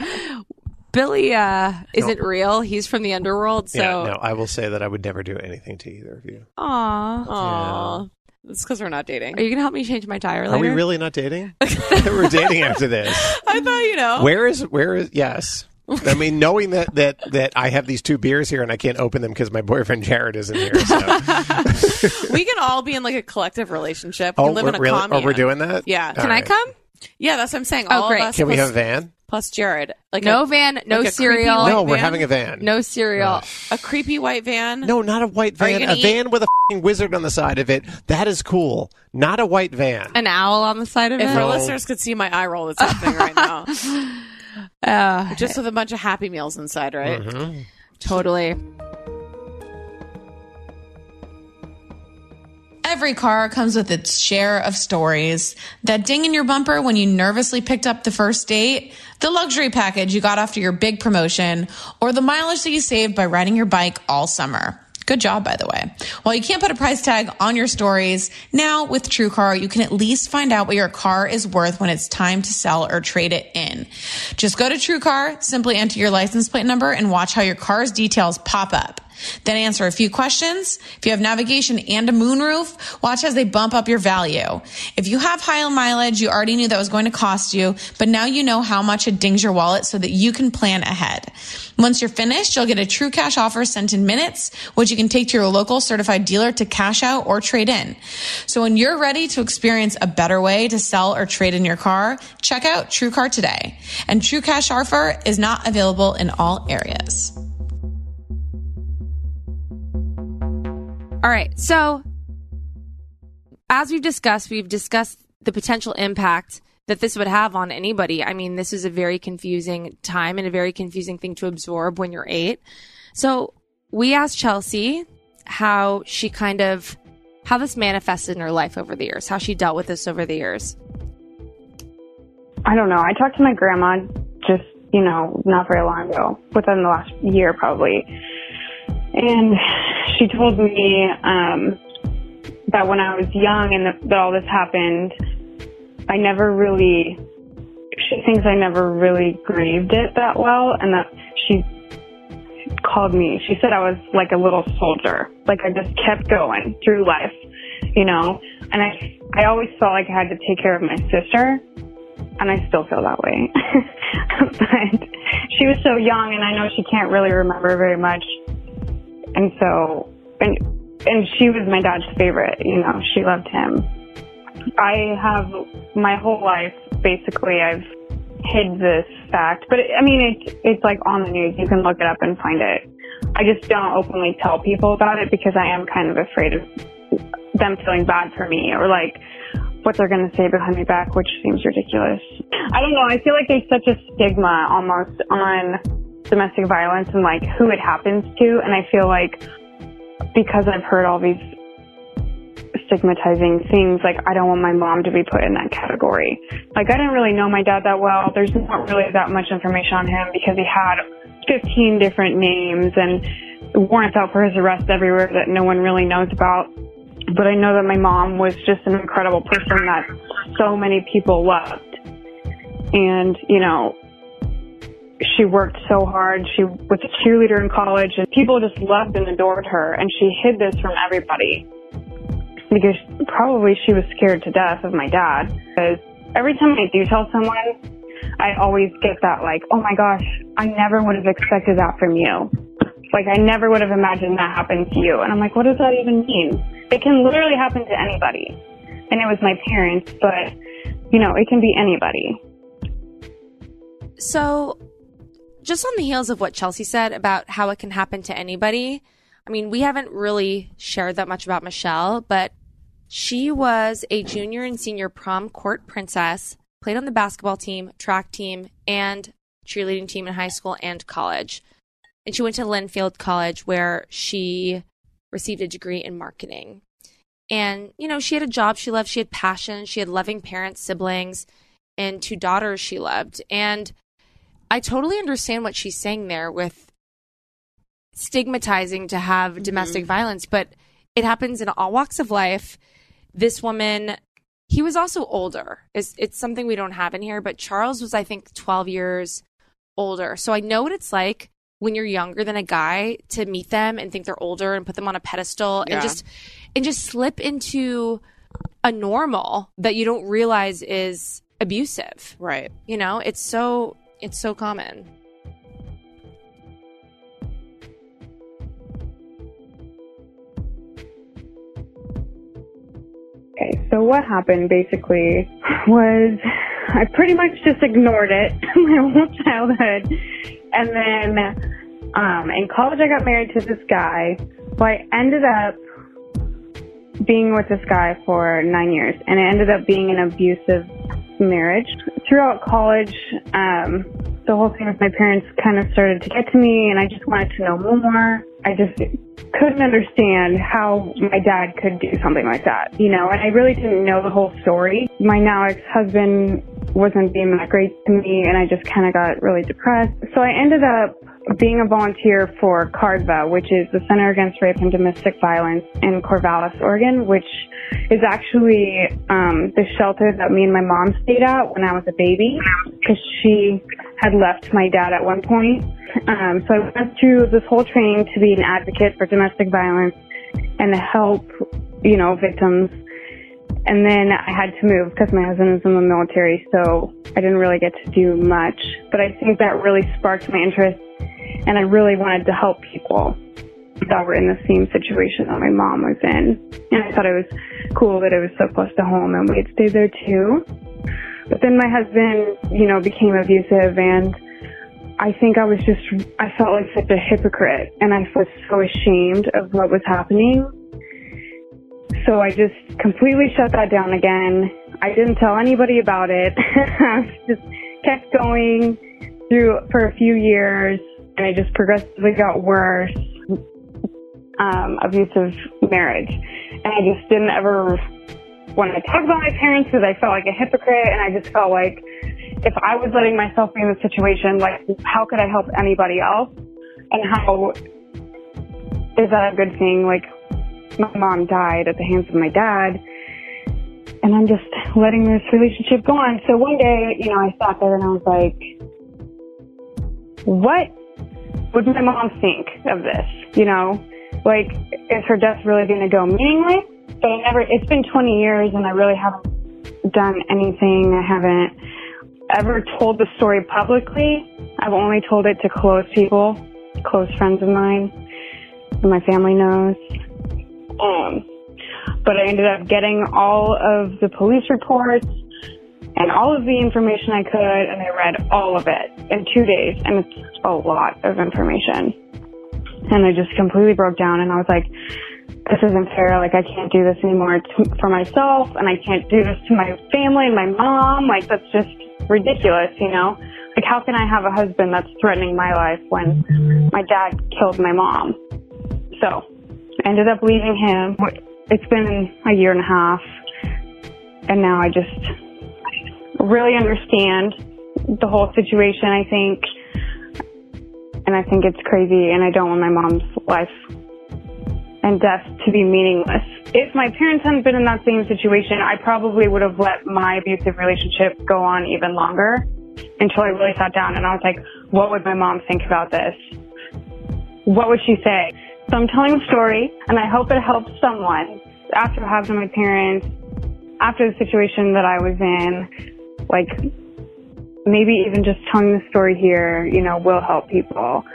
Billy uh, isn't real. He's from the underworld. So, Yeah, no, I will say that I would never do anything to either of you. aw. Aw. It's because we're not dating. Are you going to help me change my tire later? Are we really not dating? We're dating after this. I thought, you know. Where is where is yes? I mean, knowing that that that I have these two beers here and I can't open them because my boyfriend Jared isn't here. So. We can all be in like a collective relationship. We oh, can live we're in a really? commune. Oh, we're doing that. Yeah. All Can I right. come? Yeah, that's what I'm saying. Oh, All great. of us Can we plus, have a van? plus Jared. Like No a, van, no like a creepy cereal. white No, we're van? having a van. No cereal. a creepy white van. No, not a white Are you van. gonna A eat- van with a f***ing wizard on the side of it. That is cool. Not a white van. An owl on the side of If it. our No. listeners could see my eye roll that's happening right now. Uh, Just with a bunch of Happy Meals inside, right? Mm-hmm. totally. Every car comes with its share of stories. That ding in your bumper when you nervously picked up the first date, the luxury package you got after your big promotion, or the mileage that you saved by riding your bike all summer. Good job, by the way. While you can't put a price tag on your stories, now with TrueCar, you can at least find out what your car is worth when it's time to sell or trade it in. Just go to TrueCar, simply enter your license plate number, and watch how your car's details pop up. Then answer a few questions. If you have navigation and a moonroof, watch as they bump up your value. If you have high mileage, you already knew that was going to cost you, but now you know how much it dings your wallet so that you can plan ahead. Once you're finished, you'll get a true cash offer sent in minutes, which you can take to your local certified dealer to cash out or trade in. So when you're ready to experience a better way to sell or trade in your car, check out TrueCar today. And True Cash offer is not available in all areas. All right. So, as we've discussed, we've discussed the potential impact that this would have on anybody. I mean, this is a very confusing time and a very confusing thing to absorb when you're eight. So, we asked Chelsea how she kind of, how this manifested in her life over the years, how she dealt with this over the years. I don't know. I talked to my grandma just, you know, not very long ago, within the last year probably. And she told me um, that when I was young and that, that all this happened, I never really, she thinks I never really grieved it that well, and that she called me, she said I was like a little soldier, like I just kept going through life, you know, and I, I always felt like I had to take care of my sister, and I still feel that way. But she was so young, and I know she can't really remember very much, and so, and, and she was my dad's favorite, you know, she loved him. I have my whole life, basically, I've hid this fact, but it, I mean, it's, it's like on the news, you can look it up and find it. I just don't openly tell people about it because I am kind of afraid of them feeling bad for me, or like what they're going to say behind my back, which seems ridiculous. I don't know. I feel like there's such a stigma almost on domestic violence and like who it happens to. And I feel like because I've heard all these stigmatizing things, like I don't want my mom to be put in that category. Like I didn't really know my dad that well. There's not really that much information on him because he had fifteen different names and warrants out for his arrest everywhere that no one really knows about. But I know that my mom was just an incredible person that so many people loved. And, you know, she worked so hard. She was a cheerleader in college, and people just loved and adored her. And she hid this from everybody because probably she was scared to death of my dad. Because every time I do tell someone, I always get that like, oh my gosh, I never would have expected that from you. Like, I never would have imagined that happened to you. And I'm like, what does that even mean? It can literally happen to anybody. And it was my parents, but, you know, it can be anybody. So, just on the heels of what Chelsea said about how it can happen to anybody, I mean, we haven't really shared that much about Michelle, but she was a junior and senior prom court princess, played on the basketball team, track team, and cheerleading team in high school and college. And she went to Linfield College, where she received a degree in marketing. And, you know, she had a job she loved. She had passion. She had loving parents, siblings, and two daughters she loved. And I totally understand what she's saying there with stigmatizing to have mm-hmm. domestic violence, but it happens in all walks of life. This woman, he was also older. It's, it's something we don't have in here, but Charles was, I think, twelve years older. So I know what it's like when you're younger than a guy to meet them and think they're older and put them on a pedestal yeah. and just and just slip into a normal that you don't realize is abusive. Right. You know, it's so it's so common. Okay, so what happened basically was I pretty much just ignored it my whole childhood. And then um, in college, I got married to this guy. So I ended up being with this guy for nine years, and it ended up being an abusive marriage. Throughout college, um, the whole thing with my parents kind of started to get to me, and I just wanted to know more. I just couldn't understand how my dad could do something like that, you know, and I really didn't know the whole story. My now ex-husband wasn't being that great to me, and I just kind of got really depressed. So I ended up being a volunteer for CARDVA, which is the Center Against Rape and Domestic Violence in Corvallis, Oregon, which is actually um, the shelter that me and my mom stayed at when I was a baby, because she had left my dad at one point. Um, so I went through this whole training to be an advocate for domestic violence and to help, you know, victims. And then I had to move because my husband is in the military, so I didn't really get to do much. But I think that really sparked my interest, and I really wanted to help people that were in the same situation that my mom was in. And I thought it was cool that it was so close to home, and we had stayed there too. But then my husband, you know, became abusive, and I think I was just, I felt like such a hypocrite, and I was so ashamed of what was happening. So I just completely shut that down again. I didn't tell anybody about it. I just kept going through for a few years, and it just progressively got worse. Um, abusive marriage. And I just didn't ever want to talk about my parents because I felt like a hypocrite, and I just felt like if I was letting myself be in this situation, like, how could I help anybody else? And how is that a good thing? Like, my mom died at the hands of my dad, and I'm just letting this relationship go on. So one day, you know, I sat there and I was like, what would my mom think of this? You know, like, is her death really going to go meaningless? But I never, it's been twenty years and I really haven't done anything. I haven't ever told the story publicly. I've only told it to close people, close friends of mine, and my family knows. Um, but I ended up getting all of the police reports and all of the information I could, and I read all of it in two days, and it's a lot of information. And I just completely broke down, and I was like, this isn't fair. Like, I can't do this anymore t- for myself, and I can't do this to my family and my mom. Like, that's just ridiculous, you know? Like, how can I have a husband that's threatening my life when my dad killed my mom? So I ended up leaving him. It's been a year and a half, and now I just really understand the whole situation, I think. And I think it's crazy, and I don't want my mom's life and death to be meaningless. If my parents hadn't been in that same situation, I probably would have let my abusive relationship go on even longer until I really sat down and I was like, what would my mom think about this? What would she say? So I'm telling the story, and I hope it helps someone. After having my parents, after the situation that I was in, like, maybe even just telling the story here, you know, will help people.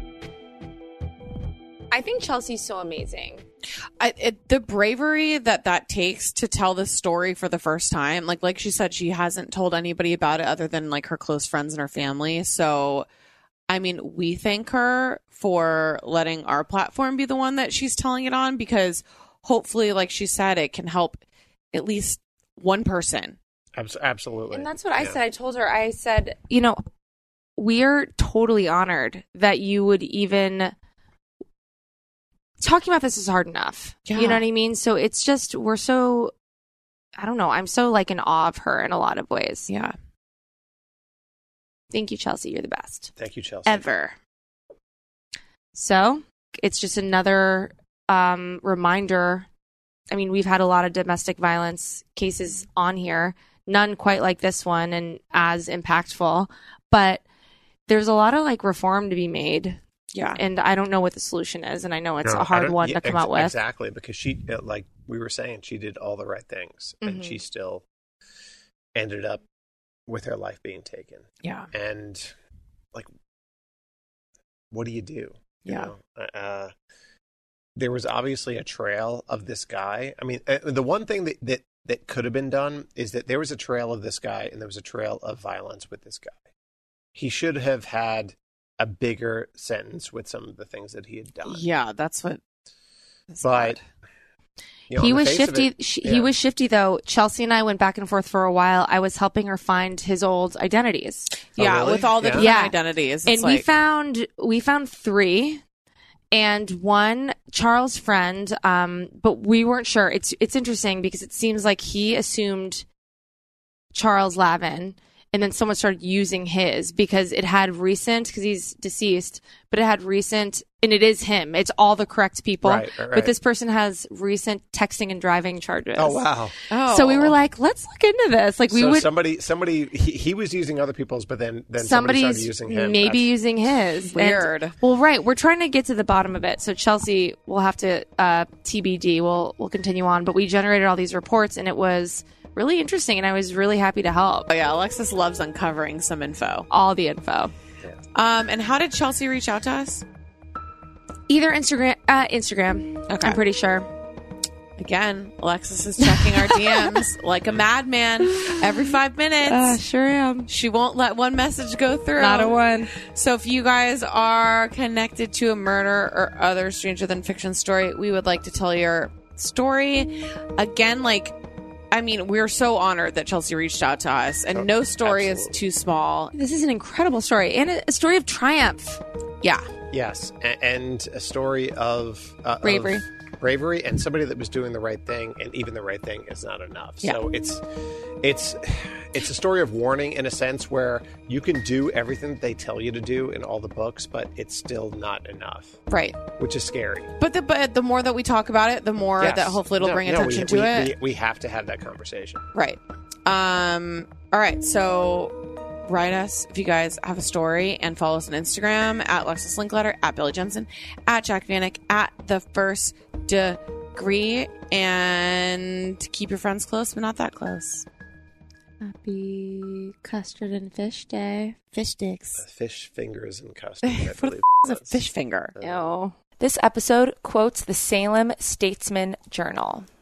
I think Chelsea's so amazing. I, it, the bravery that that takes to tell this story for the first time, like like she said, she hasn't told anybody about it other than like her close friends and her family. So, I mean, we thank her for letting our platform be the one that she's telling it on, because hopefully, like she said, it can help at least one person. Absolutely. And that's what I yeah. said. I told her, I said, you know, we're totally honored that you would even... Talking about this is hard enough. Yeah. You know what I mean? So it's just, we're so, I don't know. I'm so like in awe of her in a lot of ways. Yeah. Thank you, Chelsea. You're the best. Thank you, Chelsea. Ever. So it's just another um, reminder. I mean, we've had a lot of domestic violence cases on here, none quite like this one and as impactful, but there's a lot of like reform to be made. Yeah. And I don't know what the solution is. And I know it's No, a hard one yeah, to come ex- out with. Exactly. Because she, like we were saying, she did all the right things, Mm-hmm. and she still ended up with her life being taken. Yeah. And, like, what do you do? You Yeah. know? Uh, there was obviously a trail of this guy. I mean, uh, the one thing that, that, that could have been done is that there was a trail of this guy, and there was a trail of violence with this guy. He should have had a bigger sentence with some of the things that he had done. Yeah, that's what. That's But you know, he on the was face of shifty. it- she, yeah. He was shifty, though. Chelsea and I went back and forth for a while. I was helping her find his old identities, Yeah, really? with all the Yeah. different Yeah. identities. and It's we like, found we found three, and one Charles' friend. Um, but we weren't sure. It's it's interesting because it seems like he assumed Charles Lavin. And then someone started using his because it had recent, because he's deceased, but it had recent, and it is him. It's all the correct people. Right, right, right. But this person has recent texting and driving charges. Oh, wow. oh. So we were like, let's look into this. Like we so would somebody, somebody, he, he was using other people's, but then, then somebody somebody's started using him. maybe That's- using his. Weird. And- well, right. We're trying to get to the bottom of it. So Chelsea, we'll have to uh, T B D. We'll we'll continue on. But we generated all these reports, and it was really interesting, and I was really happy to help. Oh, yeah, Alexis loves uncovering some info. All the info. Um, and how did Chelsea reach out to us? Either Instagram, uh, Instagram. Okay. I'm pretty sure. Again, Alexis is checking our D Ms like a madman every five minutes. Uh, sure am. She won't let one message go through. Not a one. So if you guys are connected to a murder or other stranger than fiction story, we would like to tell your story. Again, like, I mean, we're so honored that Chelsea reached out to us, and Oh, no story absolutely. is too small. This is an incredible story and a, a story of triumph. Yeah. Yes, a- and a story of uh, Bravery. of bravery and somebody that was doing the right thing, and even the right thing is not enough. Yeah. So it's it's it's a story of warning in a sense where you can do everything that they tell you to do in all the books, but it's still not enough. Right. Which is scary. But the but the more that we talk about it, the more Yes. that hopefully it'll No, bring no, attention we, to we, it. We, we have to have that conversation. Right. Um, all right. So write us if you guys have a story and follow us on Instagram at Lexus Linkletter, at Billy Jensen, at Jack Vanek, at The First Degree, and keep your friends close, but not that close. Happy custard and fish day. Fish sticks. Uh, fish fingers and custard. I What believe the f- is a it was. fish finger? Ew. This episode quotes the Salem Statesman Journal.